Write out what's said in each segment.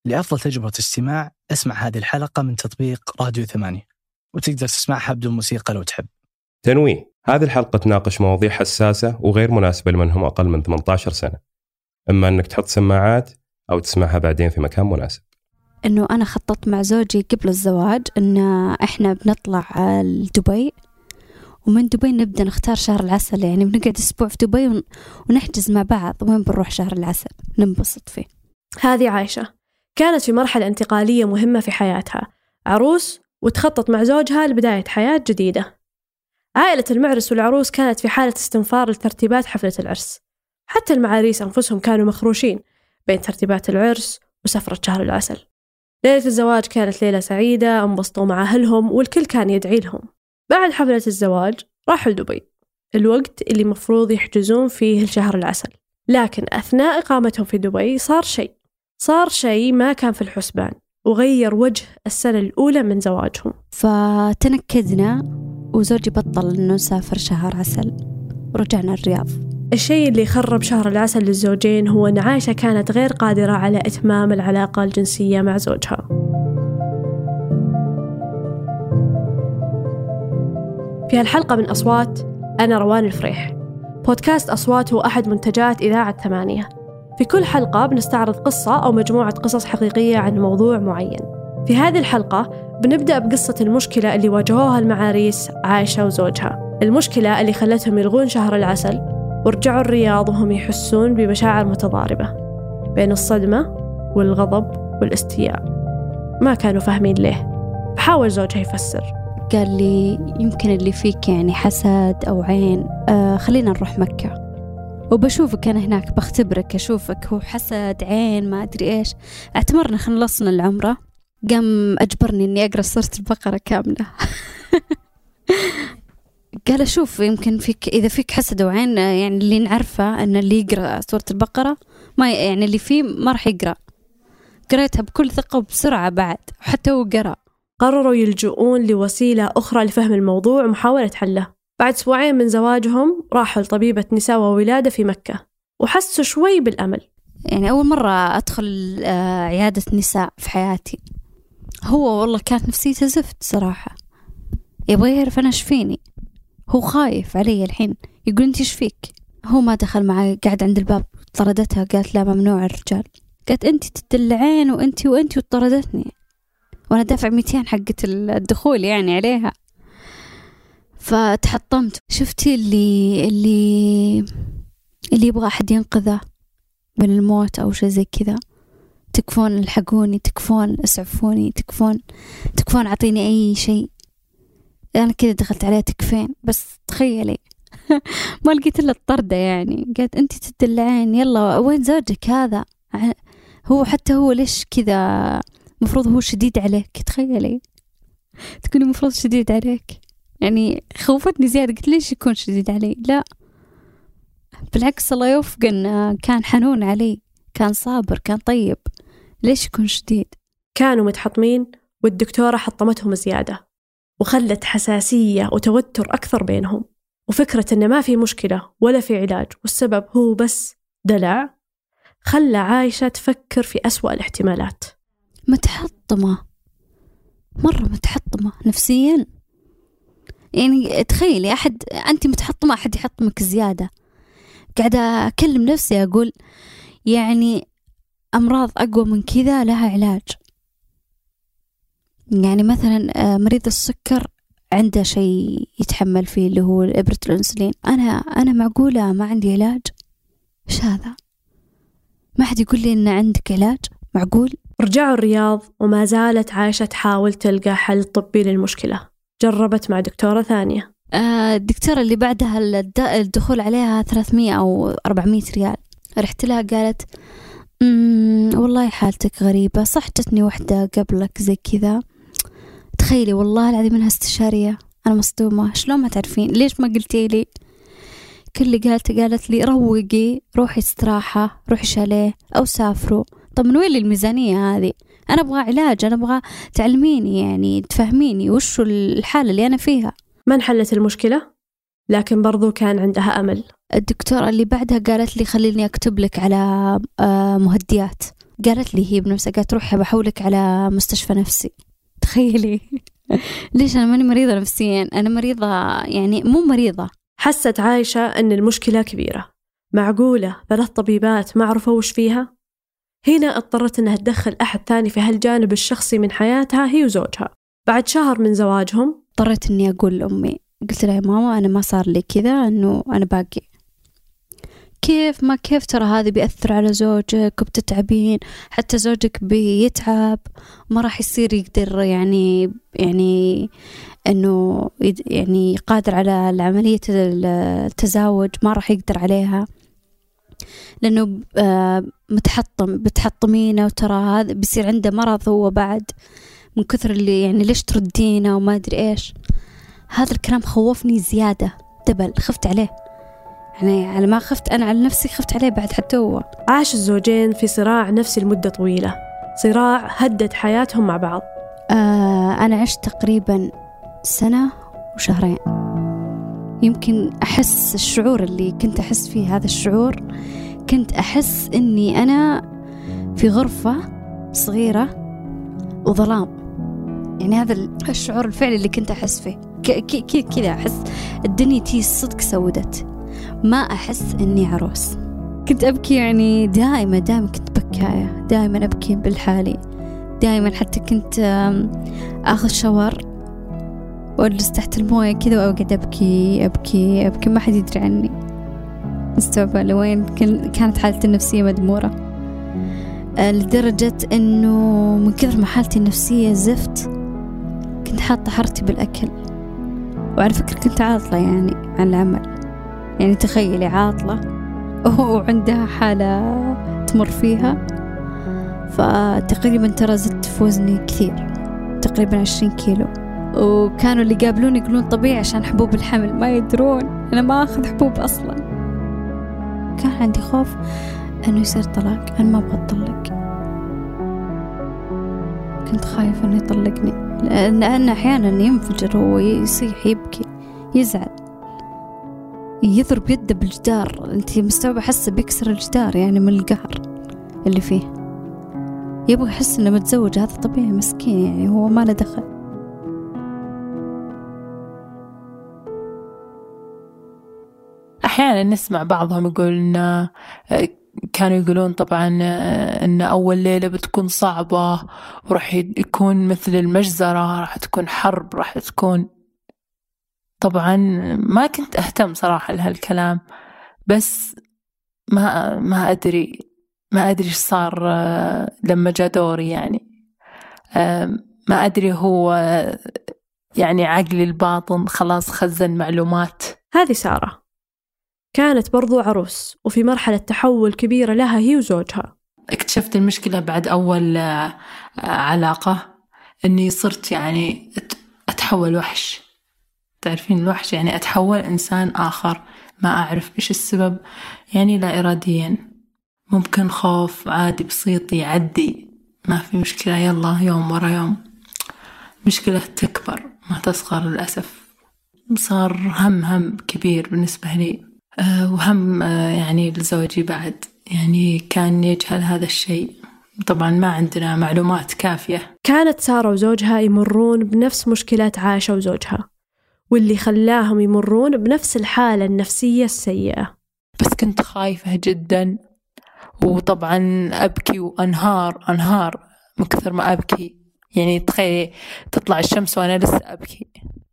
لأفضل تجربة استماع اسمع هذه الحلقة من تطبيق راديو 8، وتقدر تسمعها بدون موسيقى لو تحب. تنويه: هذه الحلقة تناقش مواضيع حساسة وغير مناسبة لمن هم أقل من 18 سنة، إما أنك تحط سماعات أو تسمعها بعدين في مكان مناسب. إنه أنا خططت مع زوجي قبل الزواج إن إحنا بنطلع لدبي، ومن دبي نبدأ نختار شهر العسل، يعني بنقعد أسبوع في دبي ونحجز مع بعض وين بنروح شهر العسل ننبسط فيه. هذه عايشة كانت في مرحلة انتقالية مهمة في حياتها، عروس وتخطط مع زوجها لبداية حياة جديدة. عائلة المعرس والعروس كانت في حالة استنفار لترتيبات حفلة العرس، حتى المعاريس أنفسهم كانوا مخروشين بين ترتيبات العرس وسفرة شهر العسل. ليلة الزواج كانت ليلة سعيدة، انبسطوا مع أهلهم والكل كان يدعي لهم. بعد حفلة الزواج راحوا لدبي، الوقت اللي مفروض يحجزون فيه لشهر العسل، لكن أثناء إقامتهم في دبي صار شيء ما كان في الحسبان وغير وجه السنة الأولى من زواجهم. فتنكدنا وزوجي بطل إنه نسافر شهر عسل ورجعنا الرياض. الشيء اللي خرب شهر العسل للزوجين هو أن عايشة كانت غير قادرة على إتمام العلاقة الجنسية مع زوجها. في هالحلقة من أصوات، أنا روان الفريح. بودكاست أصوات هو أحد منتجات إذاعة 8. في كل حلقة بنستعرض قصة أو مجموعة قصص حقيقية عن موضوع معين. في هذه الحلقة بنبدأ بقصة المشكلة اللي واجهوها المعاريس عايشة وزوجها، المشكلة اللي خلتهم يلغون شهر العسل ورجعوا الرياض وهم يحسون بمشاعر متضاربة بين الصدمة والغضب والاستياء. ما كانوا فاهمين ليه. حاول زوجها يفسر، قال لي يمكن اللي فيك يعني حسد أو عين، خلينا نروح مكة وبشوفك أنا هناك، بختبرك أشوفك هو حسد عين ما أدري إيش. اعتمرنا خلصنا العمرة، قام أجبرني إني أقرأ سورة البقرة كاملة. قال أشوف يمكن فيك، إذا فيك حسد وعين يعني اللي نعرفه أن اللي يقرأ سورة البقرة ما يعني اللي فيه ما راح يقرأ. قرأتها بكل ثقة وبسرعة بعد، وحتى هو قرأ. قرروا يلجؤون لوسيلة أخرى لفهم الموضوع ومحاولة حله. بعد أسبوعين من زواجهم راحوا لطبيبة نساء وولادة في مكة وحسوا شوي بالأمل. يعني أول مرة أدخل عيادة نساء في حياتي، هو والله كانت نفسيته زفت صراحة، يبغى يعرف أنا شفيني، هو خايف علي الحين، يقول أنت شفيك. هو ما دخل معي، قاعد عند الباب، طردتها قالت لا ممنوع الرجال، قالت أنت تدلعين وأنت وطردتني، وأنا دافع 200 حقة الدخول يعني عليها. فتحطمت. شفتي اللي يبغى أحد ينقذه من الموت أو شيء زي كذا، تكفون الحقوني، تكفون اسعفوني، تكفون عطيني أي شيء. أنا كذا دخلت عليها تكفين، بس تخيلي ما لقيت إلا الطردة. يعني قالت أنت تدلعين، يلا وين زوجك هذا؟ هو حتى هو ليش كذا؟ مفروض هو شديد عليك. تخيلي تكوني مفروض شديد عليك، يعني خوفتني زيادة. قلت ليش يكون شديد علي؟ لا بالعكس، الله يوفق إنه كان حنون علي، كان صابر، كان طيب، ليش يكون شديد؟ كانوا متحطمين والدكتورة حطمتهم زيادة وخلت حساسية وتوتر أكثر بينهم، وفكرة إن ما في مشكلة ولا في علاج والسبب هو بس دلع خلى عايشة تفكر في أسوأ الاحتمالات. متحطمة، مرة متحطمة نفسيا. يعني تخيلي أنت متحطمة، أحد يحطمك زيادة. قاعدة أكلم نفسي أقول يعني أمراض أقوى من كذا لها علاج. يعني مثلا مريض السكر عنده شيء يتحمل فيه اللي هو إبرة الأنسولين. أنا معقولة ما عندي علاج؟ إيش هذا؟ ما حد يقول لي إن عندك علاج؟ معقول؟ رجعوا الرياض وما زالت عايشة تحاول تلقى حل طبي للمشكلة. جربت مع دكتورة ثانية. الدكتورة اللي بعدها الدخول عليها 300 أو 400 ريال. رحت لها قالت والله حالتك غريبة، صح جتني واحدة قبلك زي كذا. تخيلي والله العظيم إنها استشارية. أنا مصدومة، شلون ما تعرفين؟ ليش ما قلتي لي؟ كل اللي قالت لي روقي، روحي استراحة، روحي شاليه أو سافروا. طب من وين لي الميزانية هذه؟ أنا أبغى علاج، أنا أبغى تعلميني، يعني تفهميني وشو الحالة اللي أنا فيها. ما انحلت المشكلة، لكن برضو كان عندها أمل. الدكتورة اللي بعدها قالت لي خليني أكتب لك على مهدئات قالت لي هي بنفسها، قالت روحي بحولك على مستشفى نفسي. تخيلي. ليش أنا ماني مريضة نفسيا، أنا مريضة يعني مو مريضة. حست عايشة أن المشكلة كبيرة، معقولة 3 طبيبات ما عرفوا وش فيها؟ هنا اضطرت أنها تدخل أحد ثاني في هالجانب الشخصي من حياتها، هي وزوجها. بعد شهر من زواجهم اضطريت أني أقول لأمي، قلت لها يا ماما أنا ما صار لي كذا، أنه أنا باقي. كيف ما كيف، ترى هذا بيأثر على زوجك وبتتعبين، حتى زوجك بيتعب ما راح يصير يقدر يعني أنه يعني قادر على العملية التزاوج، ما راح يقدر عليها لأنه بتحطمينه، وترى هذا بيصير عنده مرض هو بعد من كثر اللي يعني ليش تردينه وما أدري إيش. هذا الكلام خوفني زيادة دبل، خفت عليه يعني على ما خفت أنا على نفسي خفت عليه بعد حتى هو. عاش الزوجين في صراع نفسي لمدة طويلة، صراع هدد حياتهم مع بعض. أنا عشت تقريبا 1 وشهرين سنة. يمكن أحس الشعور اللي كنت أحس فيه، هذا الشعور كنت أحس أني أنا في غرفة صغيرة وظلام. يعني هذا الشعور الفعلي اللي كنت أحس فيه، كذا أحس الدنيا تي الصدق سودت، ما أحس أني عروس. كنت أبكي يعني دائما كنت بكاية، دائما أبكي بالحالي، دائما حتى كنت أخذ شاور وأجلس تحت الموية كذا وأقعد أبكي ما حد يدري عني. مستوعبة لوين كانت حالتي النفسية مدمورة، لدرجة أنه من كثر ما حالتي النفسية زفت كنت حاطة حرتي بالأكل. وعلى فكرة كنت عاطلة يعني عن العمل، يعني تخيلي عاطلة وعندها حالة تمر فيها. فتقريبا ترى زدت في وزني كثير، تقريبا 20 كيلو. وكانوا اللي قابلوني يقولون طبيعي عشان حبوب الحمل، ما يدرون أنا ما أخذ حبوب أصلا. كان عندي خوف أنه يصير طلاق، أنا ما أبغى أطلق، كنت خايفة أنه يطلقني، لأن أحيانا ينفجر هو، يصيح يبكي يزعل يضرب يده بالجدار، أنت مستوعبة، حاسة بيكسر الجدار يعني من القهر اللي فيه. يبغى يحس إنه متزوج، هذا طبيعي مسكين يعني هو ما له دخل. أحيانا نسمع بعضهم يقول كانوا يقولون طبعا إن أول ليلة بتكون صعبة وراح يكون مثل المجزرة، راح تكون حرب، راح تكون. طبعا ما كنت أهتم صراحة لهالكلام، بس ما أدري إيش صار لما جاء دوري. يعني ما أدري، هو يعني عقلي الباطن خلاص خزن معلومات. هذه سارة كانت برضو عروس وفي مرحلة تحول كبيرة لها هي وزوجها. اكتشفت المشكلة بعد أول علاقة، أني صرت يعني أتحول وحش. تعرفين الوحش يعني أتحول إنسان آخر، ما أعرف إيش السبب، يعني لا إراديا. ممكن خوف عادي بسيط يعدي، ما في مشكلة، يلا يوم ورا يوم. مشكلة تكبر ما تصغر للأسف. صار هم كبير بالنسبة لي، وهم يعني لزوجي بعد، يعني كان يجهل هذا الشيء. طبعا ما عندنا معلومات كافية. كانت سارة وزوجها يمرون بنفس مشكلات عايشة وزوجها، واللي خلاهم يمرون بنفس الحالة النفسية السيئة. بس كنت خايفة جدا، وطبعا أبكي وأنهار من كثر ما أبكي. يعني تخيلي تطلع الشمس وأنا لسه أبكي،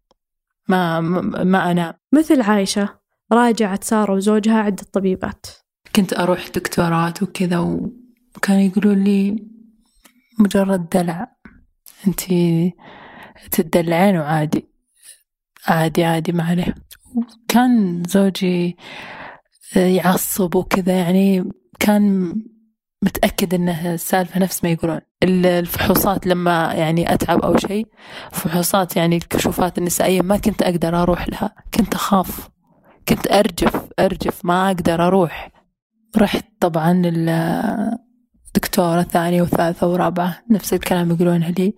ما أنام. مثل عايشة راجعت سارة وزوجها عدة طبيبات. كنت أروح دكتورات وكذا، وكانوا يقولوا لي مجرد دلع، أنتي تدلعين وعادي ما عليه. كان زوجي يعصب وكذا، يعني كان متأكد أنها السالفة نفس ما يقولون. الفحوصات لما يعني أتعب أو شيء، فحوصات يعني الكشوفات النسائية ما كنت أقدر أروح لها، كنت أخاف، كنت أرجف ما أقدر أروح. رحت طبعا الدكتورة 2 و3 و4، نفس الكلام يقولونها لي.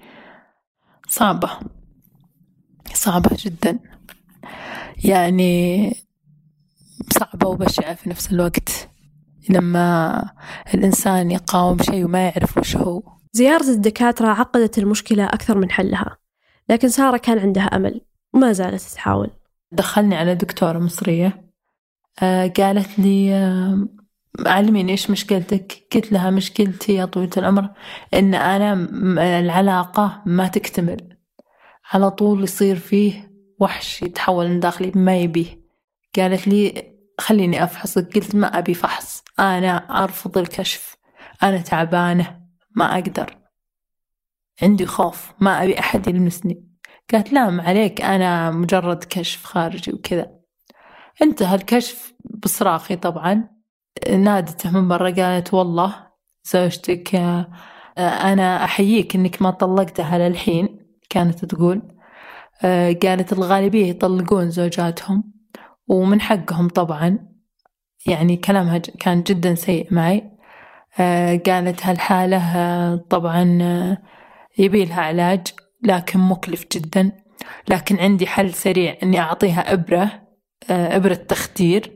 صعبة جدا، يعني صعبة وبشعة في نفس الوقت. لما الإنسان يقاوم شيء وما يعرف وش هو. زيارة الدكاترة عقدت المشكلة أكثر من حلها، لكن سارة كان عندها أمل وما زالت تحاول. دخلني على دكتورة مصرية، قالت لي علميني إيش مشكلتك. قلت لها مشكلتي يا طويلة العمر إن أنا العلاقة ما تكتمل، على طول يصير فيه وحش يتحول من داخلي ما يبيه. قالت لي خليني أفحصك. قلت ما أبي فحص، أنا أرفض الكشف، أنا تعبانة ما أقدر، عندي خوف، ما أبي أحد يلمسني. قالت لا ما عليك، أنا مجرد كشف خارجي وكذا. انتهى الكشف بصراخي طبعا. نادته من برا قالت والله زوجتك أنا أحييك إنك ما طلقتها للحين. كانت تقول قالت الغالبية يطلقون زوجاتهم ومن حقهم طبعا، يعني كلامها كان جدا سيء معي. قالت هالحالة طبعا يبيلها علاج لكن مكلف جدا، لكن عندي حل سريع إني أعطيها إبرة تخدير،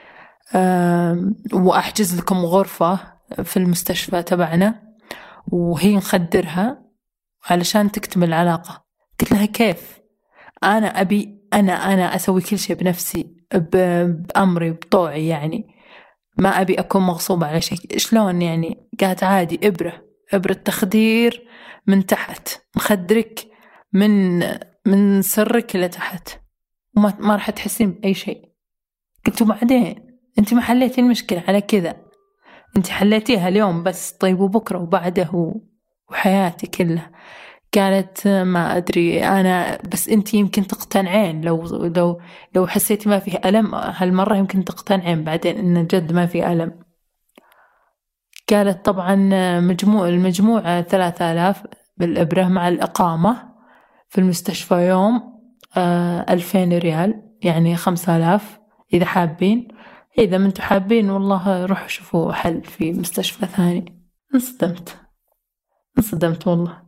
وأحجز لكم غرفة في المستشفى تبعنا وهي نخدرها علشان تكتمل العلاقة. قلت لها كيف؟ أنا أبي أنا أسوي كل شيء بنفسي بأمري بطوعي، يعني ما أبي أكون مغصوبة على شيء. شلون يعني؟ قالت عادي، إبرة تخدير من تحت، نخدرك من سرك إلى تحت وما راح تحسين بأي شيء. قلت بعدين أنت ما حليتي المشكلة على كذا، أنت حليتيها اليوم بس، طيب وبكرة وبعده وحياتي كلها. قالت ما أدري أنا، بس أنت يمكن تقتنعين لو حسيتي ما فيه ألم هالمرة، يمكن تقتنعين بعدين إن جد ما فيه ألم. قالت طبعا المجموعة 3000 بالإبرة مع الإقامة في المستشفى يوم 2000 ريال، يعني 5000 إذا حابين. إذا ما انتوا حابين والله روحوا شوفوا حل في مستشفى ثاني. انصدمت والله.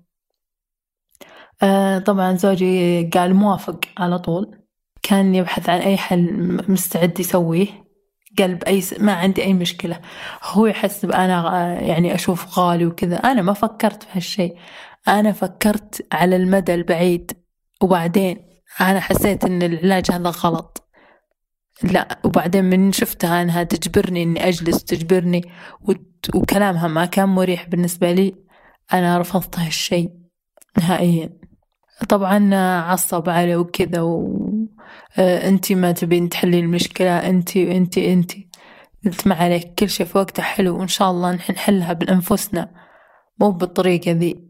طبعا زوجي قال موافق على طول، كان يبحث عن أي حل مستعد يسويه. قال ما عندي أي مشكلة. هو يحسب أنا يعني أشوف غالي وكذا. أنا ما فكرت في هالشيء، أنا فكرت على المدى البعيد، وبعدين أنا حسيت إن العلاج هذا غلط. لا، وبعدين من شفتها أنها تجبرني إني أجلس، تجبرني وكلامها ما كان مريح بالنسبة لي، أنا رفضت هالشيء نهائيا. طبعا عصب علي وكذا أنتي ما تبين تحلي المشكلة، أنتي. قلت ما عليك، كل شيء في وقته حلو، وإن شاء الله نحن نحلها بأنفسنا مو بالطريقة ذي.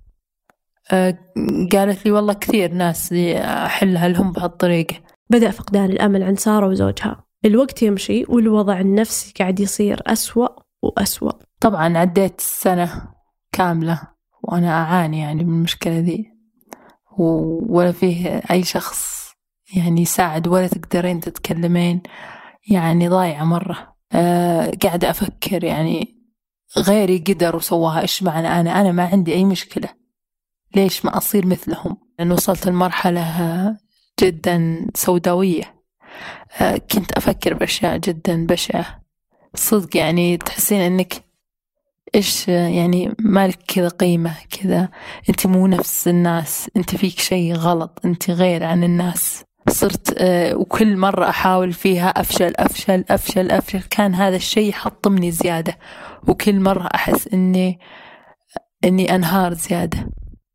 قالت لي والله كثير ناس أحلها لهم بهالطريقة. بدأ فقدان الأمل عند سارة وزوجها. الوقت يمشي والوضع النفسي قاعد يصير أسوأ وأسوأ. طبعا عديت سنة كاملة وأنا أعاني يعني من المشكلة ذي، ولا فيه أي شخص يعني يساعد، ولا تقدرين تتكلمين، يعني ضايعة مرة. قاعدة أفكر يعني غيري قدر وسواها، إيش معنى أنا ما عندي أي مشكلة، ليش ما أصير مثلهم؟ لأن وصلت لمرحلة جدا سوداوية. كنت أفكر بأشياء جدا بشعة صدق، يعني تحسين أنك إيش يعني مالك كذا قيمة كذا، أنت مو نفس الناس، أنت فيك شيء غلط، أنت غير عن الناس. صرت وكل مرة أحاول فيها أفشل أفشل أفشل أفشل. كان هذا الشيء يحطمني زيادة، وكل مرة أحس إني أنهار زيادة.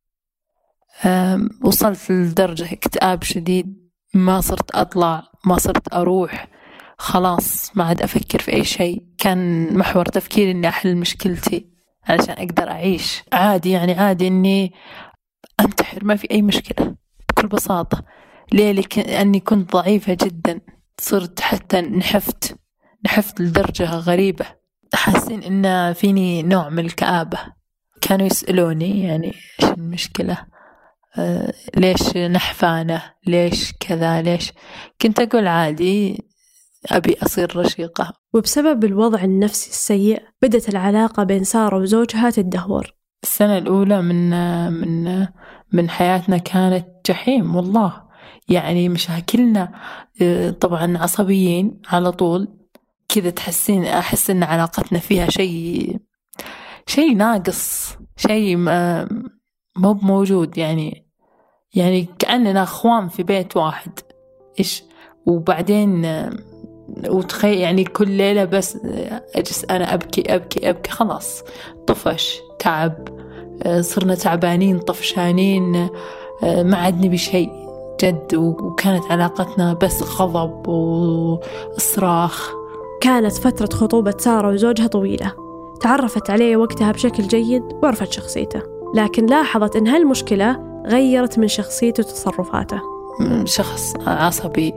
وصلت لدرجة اكتئاب شديد، ما صرت أطلع، ما صرت أروح، خلاص ما عاد أفكر في أي شيء. كان محور تفكيري إني أحل مشكلتي علشان أقدر أعيش عادي، يعني عادي إني أنتحر، ما في أي مشكلة بكل بساطة. ليه؟ لأني كنت ضعيفة جدا، صرت حتى نحفت لدرجة غريبة. حاسين إن فيني نوع من الكآبة. كانوا يسألوني يعني إيش المشكلة، ليش نحفانة، ليش كذا، ليش؟ كنت أقول عادي أبي أصير رشيقة. وبسبب الوضع النفسي السيء بدت العلاقة بين سارة وزوجها تدهور. السنة الأولى من حياتنا كانت جحيم والله، يعني مشاكلنا طبعا عصبيين على طول، كذا تحسين، أحس إن علاقتنا فيها شيء ناقص، شيء مو موجود، يعني كأننا أخوان في بيت واحد. إيش وبعدين وتخيل يعني كل ليلة بس أجلس أنا أبكي خلاص، طفش تعب، صرنا تعبانين طفشانين، ما عدني بشيء جد، وكانت علاقتنا بس غضب وصراخ. كانت فترة خطوبة سارة وزوجها طويلة، تعرفت عليه وقتها بشكل جيد وعرفت شخصيته، لكن لاحظت إن هالمشكلة غيرت من شخصيته وتصرفاته. شخص عصبي،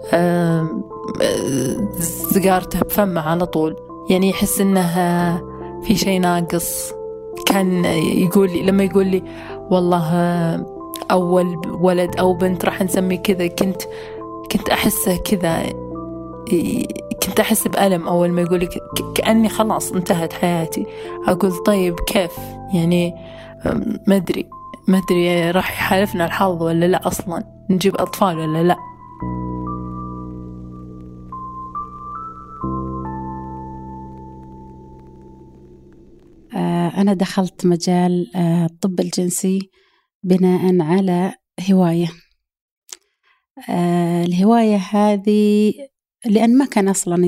سيجارته بفمه على طول، يعني يحس إنه في شيء ناقص. كان لما يقول لي والله أول ولد أو بنت راح نسمي كذا، كنت أحسه كذا، كنت أحس بألم أول ما يقولي، كأني خلاص انتهت حياتي. أقول طيب كيف يعني، ما أدري راح يحالفنا الحظ ولا لا، أصلا نجيب أطفال ولا لا. أنا دخلت مجال الطب الجنسي بناء على هواية. الهواية هذه لأن ما كان أصلاً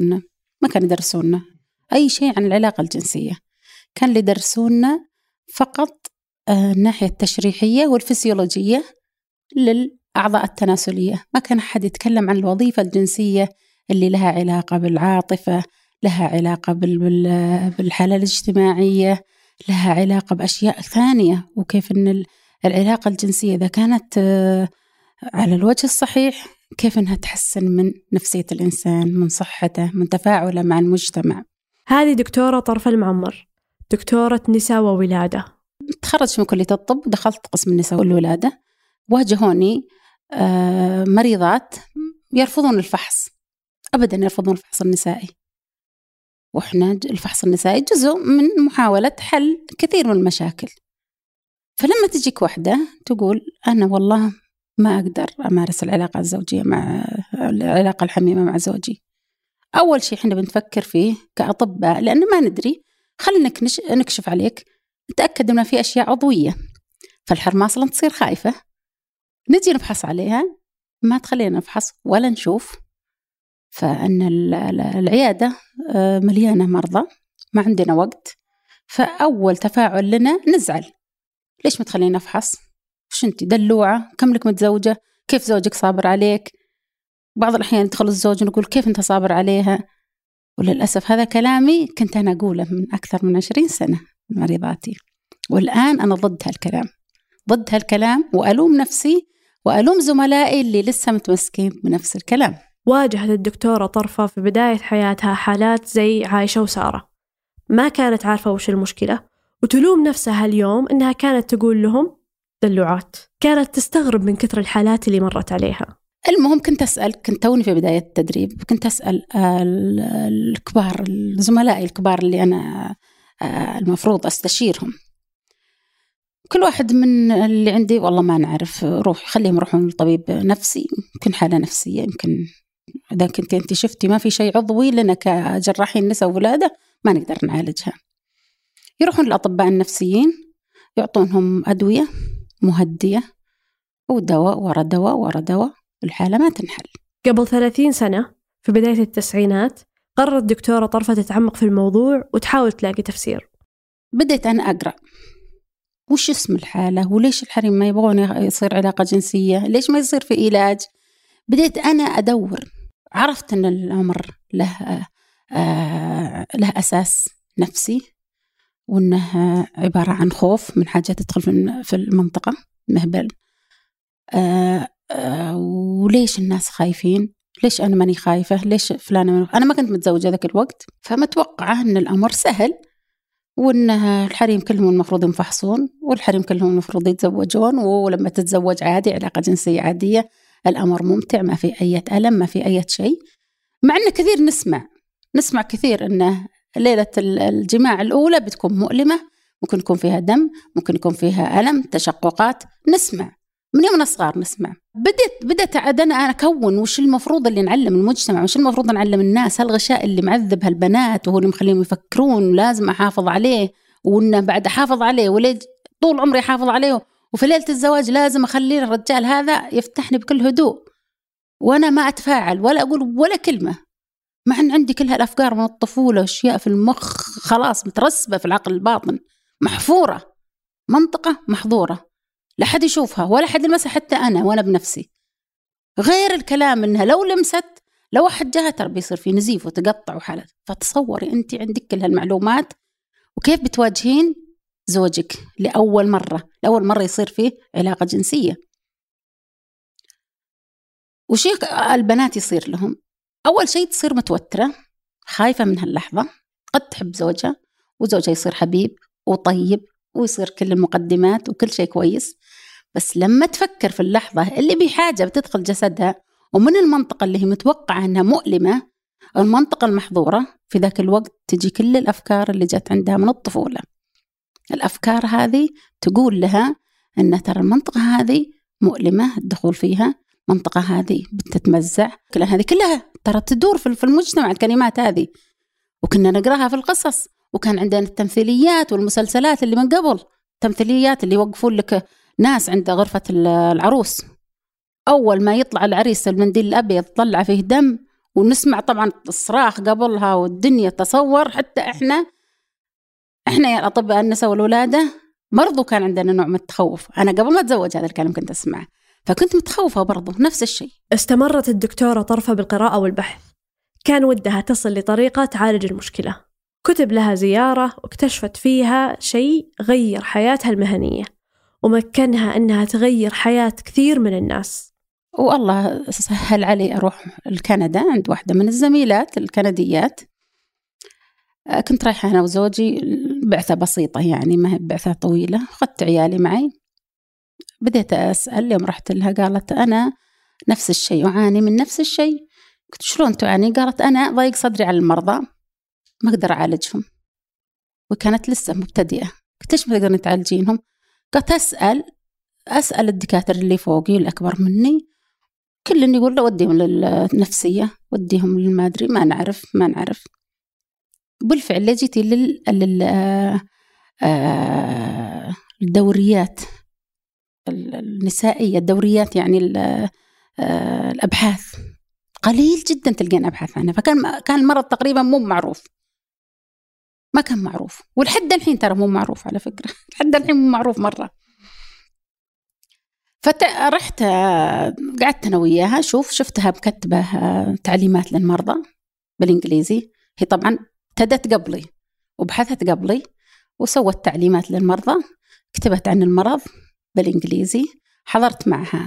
يدرسونا أي شيء عن العلاقة الجنسية، كان اللي يدرسونا فقط الناحية التشريحية والفسيولوجية للأعضاء التناسلية. ما كان أحد يتكلم عن الوظيفة الجنسية اللي لها علاقة بالعاطفة، لها علاقة بالحالة الاجتماعية، لها علاقة بأشياء ثانية، وكيف أن العلاقة الجنسية إذا كانت على الوجه الصحيح كيف أنها تحسن من نفسية الإنسان، من صحته، من تفاعله مع المجتمع. هذه دكتورة طرفة المعمر، دكتورة نساء وولادة. تخرجت من كلية الطب، دخلت قسم النساء والولادة. واجهوني مريضات يرفضون الفحص، أبدا يرفضون الفحص النسائي، وإحنا الفحص النسائي جزء من محاولة حل كثير من المشاكل. فلما تجيك واحدة تقول أنا والله ما أقدر أمارس العلاقة الزوجية مع العلاقة الحميمة مع زوجي، أول شيء إحنا بنفكر فيه كأطباء، لأن ما ندري، خلينا نكشف عليك، نتأكد أن في أشياء عضوية. فالحرمة أصلا تصير خايفة، نجي نفحص عليها، ما تخلينا نفحص ولا نشوف. فأن العيادة مليانة مرضى، ما عندنا وقت، فأول تفاعل لنا نزعل، ليش ما تخلينا نفحص؟ وش أنت دلوعة؟ كم لك متزوجة؟ كيف زوجك صابر عليك؟ بعض الأحيان يدخل الزوج ونقول كيف أنت صابر عليها؟ وللأسف هذا كلامي كنت أنا أقوله من أكثر من 20 سنة مريضاتي، والآن أنا ضد هالكلام وألوم نفسي وألوم زملائي اللي لسه متمسكين بنفس الكلام. واجهت الدكتورة طرفة في بداية حياتها حالات زي عايشة وسارة، ما كانت عارفة وش المشكلة، وتلوم نفسها اليوم إنها كانت تقول لهم دلوعات. كانت تستغرب من كثر الحالات اللي مرت عليها. المهم كنت توني في بداية التدريب، كنت أسأل الكبار، زملائي الكبار اللي أنا المفروض أستشيرهم، كل واحد من اللي عندي والله ما نعرف، خليهم يروحون لطبيب نفسي، يمكن حالة نفسية، يمكن إذا كنت أنت شفتي ما في شيء عضوي لنا كجراحين نساء وولادة ما نقدر نعالجها. يروحون للأطباء النفسيين، يعطونهم أدوية مهدية، ودواء ورا دواء ورا دواء، الحالة ما تنحل. قبل 30 سنة في بداية التسعينات قررت دكتورة طرفة تتعمق في الموضوع وتحاول تلاقي تفسير. بديت أنا أقرأ وش اسم الحالة، وليش الحريم ما يبغون يصير علاقة جنسية، ليش ما يصير في علاج. بديت أنا أدور، عرفت أن الأمر له أساس نفسي، وأنه عبارة عن خوف من حاجة تدخل في المنطقة مهبل. وليش الناس خايفين، ليش أنا ماني خايفة، ليش فلانة أنا ما كنت متزوجة ذاك الوقت، فمتوقعة أن الأمر سهل، وأن الحريم كلهم المفروض ينفحصون، والحريم كلهم المفروض يتزوجون، ولما تتزوج عادي علاقة جنسية عادية، الأمر ممتع، ما في أي ألم، ما في أي شيء. مع أن كثير نسمع كثير أن ليلة الجماع الأولى بتكون مؤلمة، ممكن يكون فيها دم، ممكن يكون فيها ألم، تشققات، نسمع، من يوم صغار نسمع. بدأت أنا أكون وش المفروض اللي نعلم المجتمع، وش المفروض نعلم الناس. هالغشاء اللي معذب هالبنات وهو اللي مخليهم يفكرون لازم أحافظ عليه، وإنه بعد أحافظ عليه وليد طول عمري أحافظ عليه، وفي ليلة الزواج لازم أخلي الرجال هذا يفتحني بكل هدوء وأنا ما أتفاعل ولا أقول ولا كلمة، مع أن عندي كل هالأفكار من الطفولة، أشياء في المخ خلاص مترسبة في العقل الباطن، محفورة، منطقة محظورة، لا حد يشوفها ولا حد يلمسها، حتى أنا وأنا بنفسي. غير الكلام إنها لو لمست، لو واحد جاها ترى بيصير في نزيف وتقطع وحالات. فتصوري أنت عندك كل هالمعلومات وكيف بتواجهين زوجك لأول مرة يصير فيه علاقة جنسية. وشي البنات يصير لهم أول شيء تصير متوترة خايفة من هاللحظة، قد تحب زوجها وزوجها يصير حبيب وطيب ويصير كل المقدمات وكل شيء كويس، بس لما تفكر في اللحظة اللي بحاجة بتدخل جسدها ومن المنطقة اللي هي متوقعة أنها مؤلمة، المنطقة المحظورة، في ذاك الوقت تجي كل الأفكار اللي جت عندها من الطفولة. الأفكار هذه تقول لها أن ترى المنطقة هذه مؤلمة الدخول فيها، المنطقة هذه بتتمزع، هذه كلها ترى تدور في المجتمع الكلمات هذه، وكنا نقراها في القصص، وكان عندنا التمثيليات والمسلسلات اللي من قبل، التمثيليات اللي يوقفون لك ناس عند غرفة العروس، أول ما يطلع العريس المنديل الأبيض طلع فيه دم، ونسمع طبعا الصراخ قبلها والدنيا تصور. حتى إحنا يا الأطباء النساء والولادة برضو كان عندنا نوع من التخوف. أنا قبل ما أتزوج هذا الكلام كنت أسمع، فكنت متخوفة برضو نفس الشيء. استمرت الدكتورة طرفة بالقراءة والبحث، كان ودها تصل لطريقة تعالج المشكلة. كتب لها زيارة واكتشفت فيها شيء غير حياتها المهنية ومكنها أنها تغير حياة كثير من الناس. والله سهل علي أروح الكندا عند واحدة من الزميلات الكنديات. كنت رايحة أنا وزوجي بعثة بسيطة، يعني ما هي بعثة طويلة، أخذت عيالي معي. بديت أسأل، يوم رحت لها قالت أنا نفس الشيء، أعاني من نفس الشيء. قلت شلون تعاني؟ قالت أنا ضيق صدري على المرضى، ما أقدر أعالجهم، وكانت لسه مبتدئة. قلت إيش ما تقدر تعالجينهم؟ قلت أسأل الدكاترة اللي فوقي الأكبر مني، كل اللي يقول له وديهم للنفسية، وديهم للمادري، ما نعرف. بالفعل جيتي الدوريات النسائية، الدوريات يعني الأبحاث، قليل جدا تلقين أبحاث عنها. فكان المرض تقريبا مو معروف، ما كان معروف، ولحد الحين ترى مو معروف على فكرة، لحد الحين مو معروف مرة. فرحت قعدت أنا وياها، شفتها مكتبة تعليمات للمرضى بالإنجليزي. هي طبعا ابتدت قبلي وبحثت قبلي وسوت تعليمات للمرضى، كتبت عن المرض بالإنجليزي. حضرت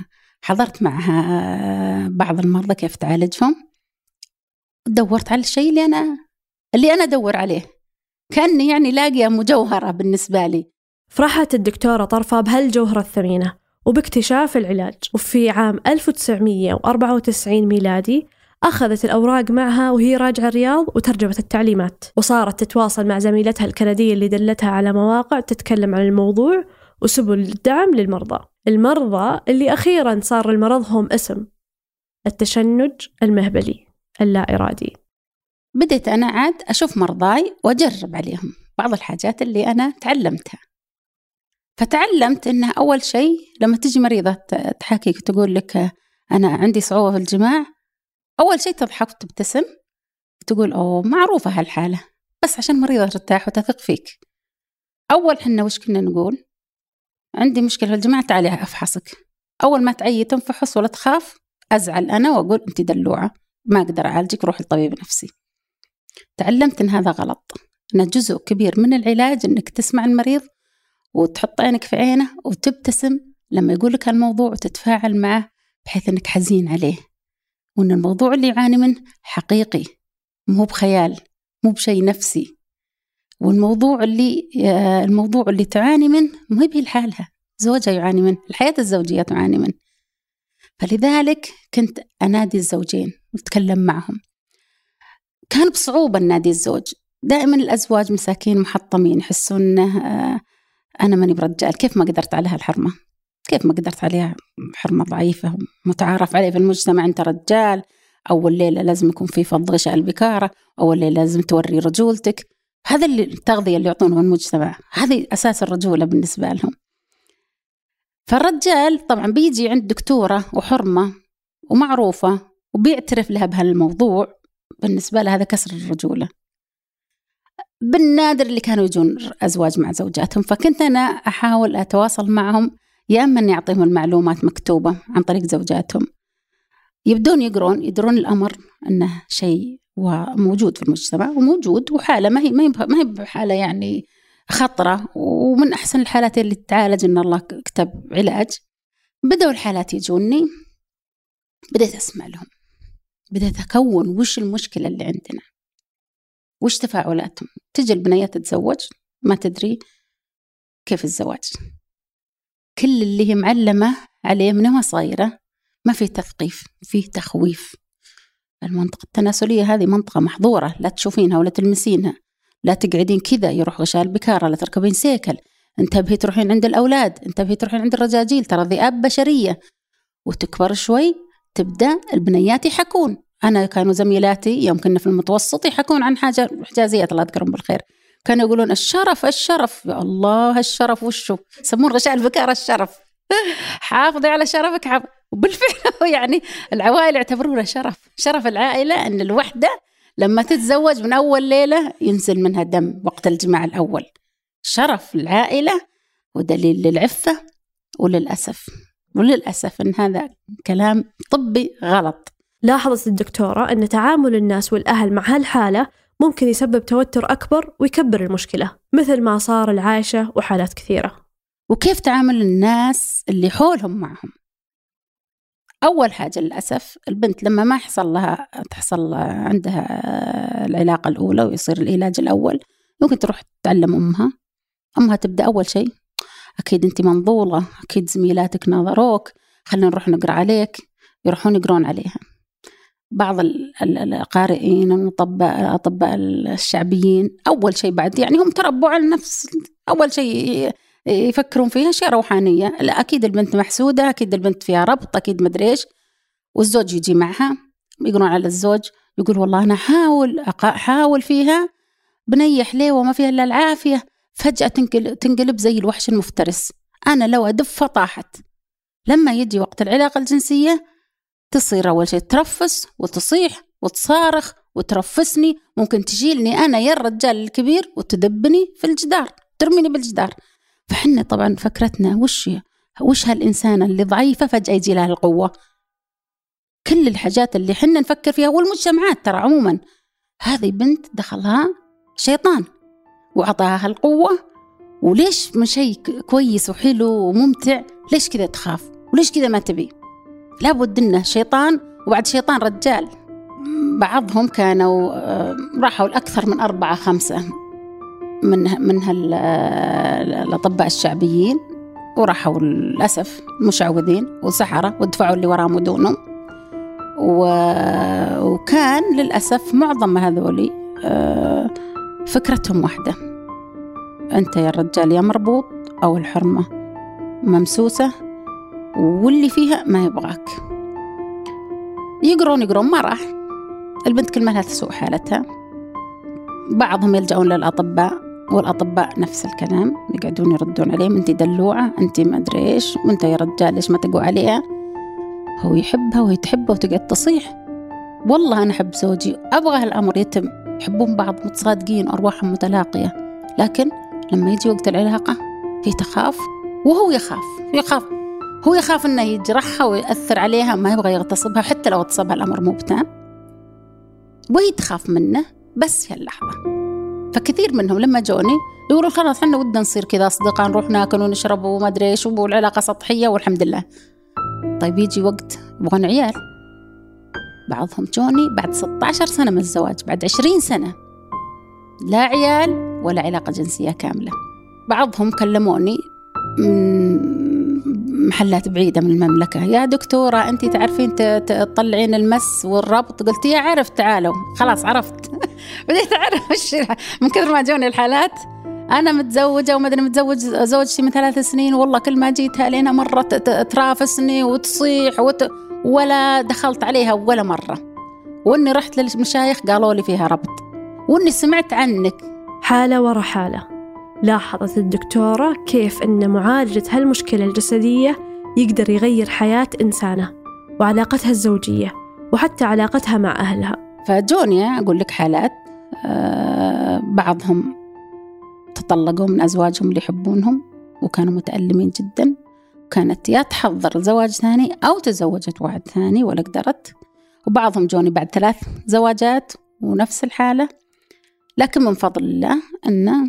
معها بعض المرضى كيف تعالجهم، دورت على الشيء اللي أنا أدور عليه، كأني يعني لاقية مجوهرة بالنسبة لي. فرحت الدكتورة طرفة بهالجوهرة الثمينة وباكتشاف العلاج. وفي عام 1994 ميلادي أخذت الأوراق معها وهي راجعة الرياض وترجمت التعليمات، وصارت تتواصل مع زميلتها الكندية اللي دلتها على مواقع تتكلم عن الموضوع وسبل الدعم للمرضى. المرضى اللي أخيراً صار لمرضهم اسم، التشنج المهبلي اللا إرادي. بديت أنا عاد أشوف مرضاي وأجرب عليهم بعض الحاجات اللي أنا تعلمتها. فتعلمت إنها أول شيء لما تجي مريضة تحكيك تقول لك أنا عندي صعوبة في الجماع، أول شيء تضحك وتبتسم، تقول أوه معروفة هالحالة، بس عشان مريضة ترتاح وتثق فيك. أول حنا وش كنا نقول؟ عندي مشكلة في الجماع، تعالي أفحصك. أول ما تعي تنفحص ولا تخاف، أزعل أنا وأقول أنت دلوعة، ما أقدر أعالجك، روح لطبيب نفسي. تعلمت إن هذا غلط، إن جزء كبير من العلاج إنك تسمع المريض وتحط عينك في عينه وتبتسم لما يقولك هالموضوع وتتفاعل معه، بحيث إنك حزين عليه، وإن الموضوع اللي يعاني منه حقيقي، مو بخيال، مو بشيء نفسي. والموضوع اللي تعاني منه مو هي لحالها، زوجها يعاني منه، الحياة الزوجية تعاني منه. فلذلك كنت أنادي الزوجين وأتكلم معهم. كان بصعوبة نادي الزوج، دائما الأزواج مساكين محطمين، يحسون أنا ماني برجال، كيف ما قدرت على هالحرمة، كيف ما قدرت عليها؟ حرمة ضعيفة متعارف عليه في المجتمع، أنت رجال، أول ليلة لازم يكون في فض غشاء البكارة، أول ليلة لازم توري رجولتك. هذا اللي التغذية اللي يعطونه المجتمع، هذه أساس الرجولة بالنسبة لهم. فالرجال طبعا بيجي عند دكتورة وحرمة ومعروفة وبيعترف لها بهالموضوع، بالنسبة لها هذا كسر الرجولة. بالنادر اللي كانوا يجون أزواج مع زوجاتهم، فكنت أنا أحاول أتواصل معهم، يا أما أني أعطيهم المعلومات مكتوبة عن طريق زوجاتهم، يبدون يدرون الأمر أنه شيء وموجود في المجتمع وموجود، وحالة ما هي بحالة يعني خطرة، ومن أحسن الحالات اللي تتعالج إن الله كتب علاج. بدأوا الحالات يجوني، بدأت أسمع لهم، بدأت أكون وش المشكلة اللي عندنا، وش تفاعلاتهم. تجي البنيات تتزوج ما تدري كيف الزواج، كل اللي هي معلمة عليه منها صغيرة، ما في تثقيف، فيه تخويف. المنطقة التناسلية هذه منطقة محظورة، لا تشوفينها ولا تلمسينها، لا تقعدين كذا يروح غشاء البكارة، لا تركبين سيكل، انتبهي تروحين عند الأولاد، انتبهي تروحين عند الرجاجيل، ترى ذئاب بشرية. وتكبر شوي تبدأ البنيات يحكون. أنا كانوا زميلاتي يوم كنا في المتوسط يحكون عن حاجة حجازية الله يذكرهم بالخير، كانوا يقولون الشرف الشرف، يا الله الشرف وشو يسمون غشاء البكارة الشرف. حافظي على شرفك وبالفعل يعني العوائل يعتبرونه شرف العائلة أن الوحدة لما تتزوج من أول ليلة ينزل منها دم وقت الجماع الأول، شرف العائلة ودليل للعفة. وللأسف أن هذا كلام طبي غلط. لاحظت الدكتورة أن تعامل الناس والأهل مع هالحالة ممكن يسبب توتر أكبر ويكبر المشكلة، مثل ما صار العائشة وحالات كثيرة. وكيف تعامل الناس اللي حولهم معهم؟ أول حاجة للأسف البنت لما ما تحصل عندها العلاقة الأولى ويصير العلاج الأول، ممكن تروح تتعلم أمها تبدأ أول شيء، أكيد أنت منظولة، أكيد زميلاتك ناظروك، خلينا نروح نقرأ عليك، يروحون يقرون عليها. بعض القارئين الأطباء الشعبيين أول شيء بعد يعني هم تربوا على نفس أول شيء يفكرون فيها شيء روحانية، لا أكيد البنت محسودة، أكيد البنت فيها ربط، أكيد مدري إيش. والزوج يجي معها يقولون على الزوج، يقول والله أنا حاول فيها بنيح ليه وما فيها إلا العافية، فجأة تنقلب زي الوحش المفترس، أنا لو أدف طاحت. لما يجي وقت العلاقة الجنسية تصير أول شيء ترفس وتصيح وتصارخ وترفسني، ممكن تشيلني أنا يا الرجال الكبير وتدبني في الجدار، ترميني بالجدار. فحنا طبعا فكرتنا وش هالإنسانة اللي ضعيفة فجأة يجي لها القوة. كل الحاجات اللي حنا نفكر فيها والمجتمعات ترى عموما، هذه بنت دخلها شيطان وعطاها القوة، وليش من شيء كويس وحلو وممتع ليش كذا تخاف وليش كذا ما تبي؟ لابد إنه شيطان، وبعد شيطان رجال. بعضهم كانوا راحوا الأكثر من 4-5 من الأطباء الشعبيين، وراحوا للأسف مشعوذين وسحرة ودفعوا اللي وراهم ودونهم. وكان للأسف معظم هذولي فكرتهم واحدة، أنت يا الرجال يا مربوط أو الحرمة ممسوسة واللي فيها ما يبغاك. يقرون ما راح البنت كل ما لها تسوء حالتها. بعضهم يلجؤون للأطباء، والأطباء نفس الكلام يقعدون يردون عليهم، أنت دلوعة، أنت ما أدري إيش، وأنت يا رجال ليش ما تقوى عليها، هو يحبها وهي تحبه وتقعد تصيح. والله أنا أحب زوجي، أبغى هالأمر يتم، يحبون بعض متصادقين أرواحهم متلاقية، لكن لما يجي وقت العلاقة هي تخاف وهو يخاف أنه يجرحها ويأثر عليها، ما يبغى يغتصبها، حتى لو اغتصبها الأمر مو بتام، وهي تخاف منه بس في اللحظة. فكثير منهم لما جوني يقولوا خلاص حنا ودنا نصير كذا أصدقاء، نروح ناكل ونشرب وما أدري إيش، والعلاقة سطحية والحمد لله. طيب يجي وقت يبغون عيال. بعضهم جوني بعد 16 سنة من الزواج، بعد 20 سنة لا عيال ولا علاقة جنسية كاملة. بعضهم كلموني من محلات بعيدة من المملكة، يا دكتورة أنت تعرفين تطلعين المس والربط. قلت يا عرفت، تعالوا خلاص عرفت. بديت أعرف من كثر ما جوني الحالات أنا متزوجة وما أدري متزوج زوجتي من 3 سنين، والله كل ما جيتها لنا مرة ترافسني وتصيح ولا دخلت عليها ولا مرة، وإني رحت للمشايخ قالوا لي فيها ربط، وإني سمعت عنك. حالة ورا حالة لاحظت الدكتورة كيف أن معالجة هالمشكلة الجسدية يقدر يغير حياة إنسانة وعلاقتها الزوجية وحتى علاقتها مع أهلها. فجوني أقول لك حالات بعضهم تطلقوا من أزواجهم اللي يحبونهم وكانوا متألمين جدا، وكانت يا تحضر زواج ثاني أو تزوجت واحد ثاني ولا قدرت، وبعضهم جوني بعد 3 زواجات ونفس الحالة. لكن من فضل الله أن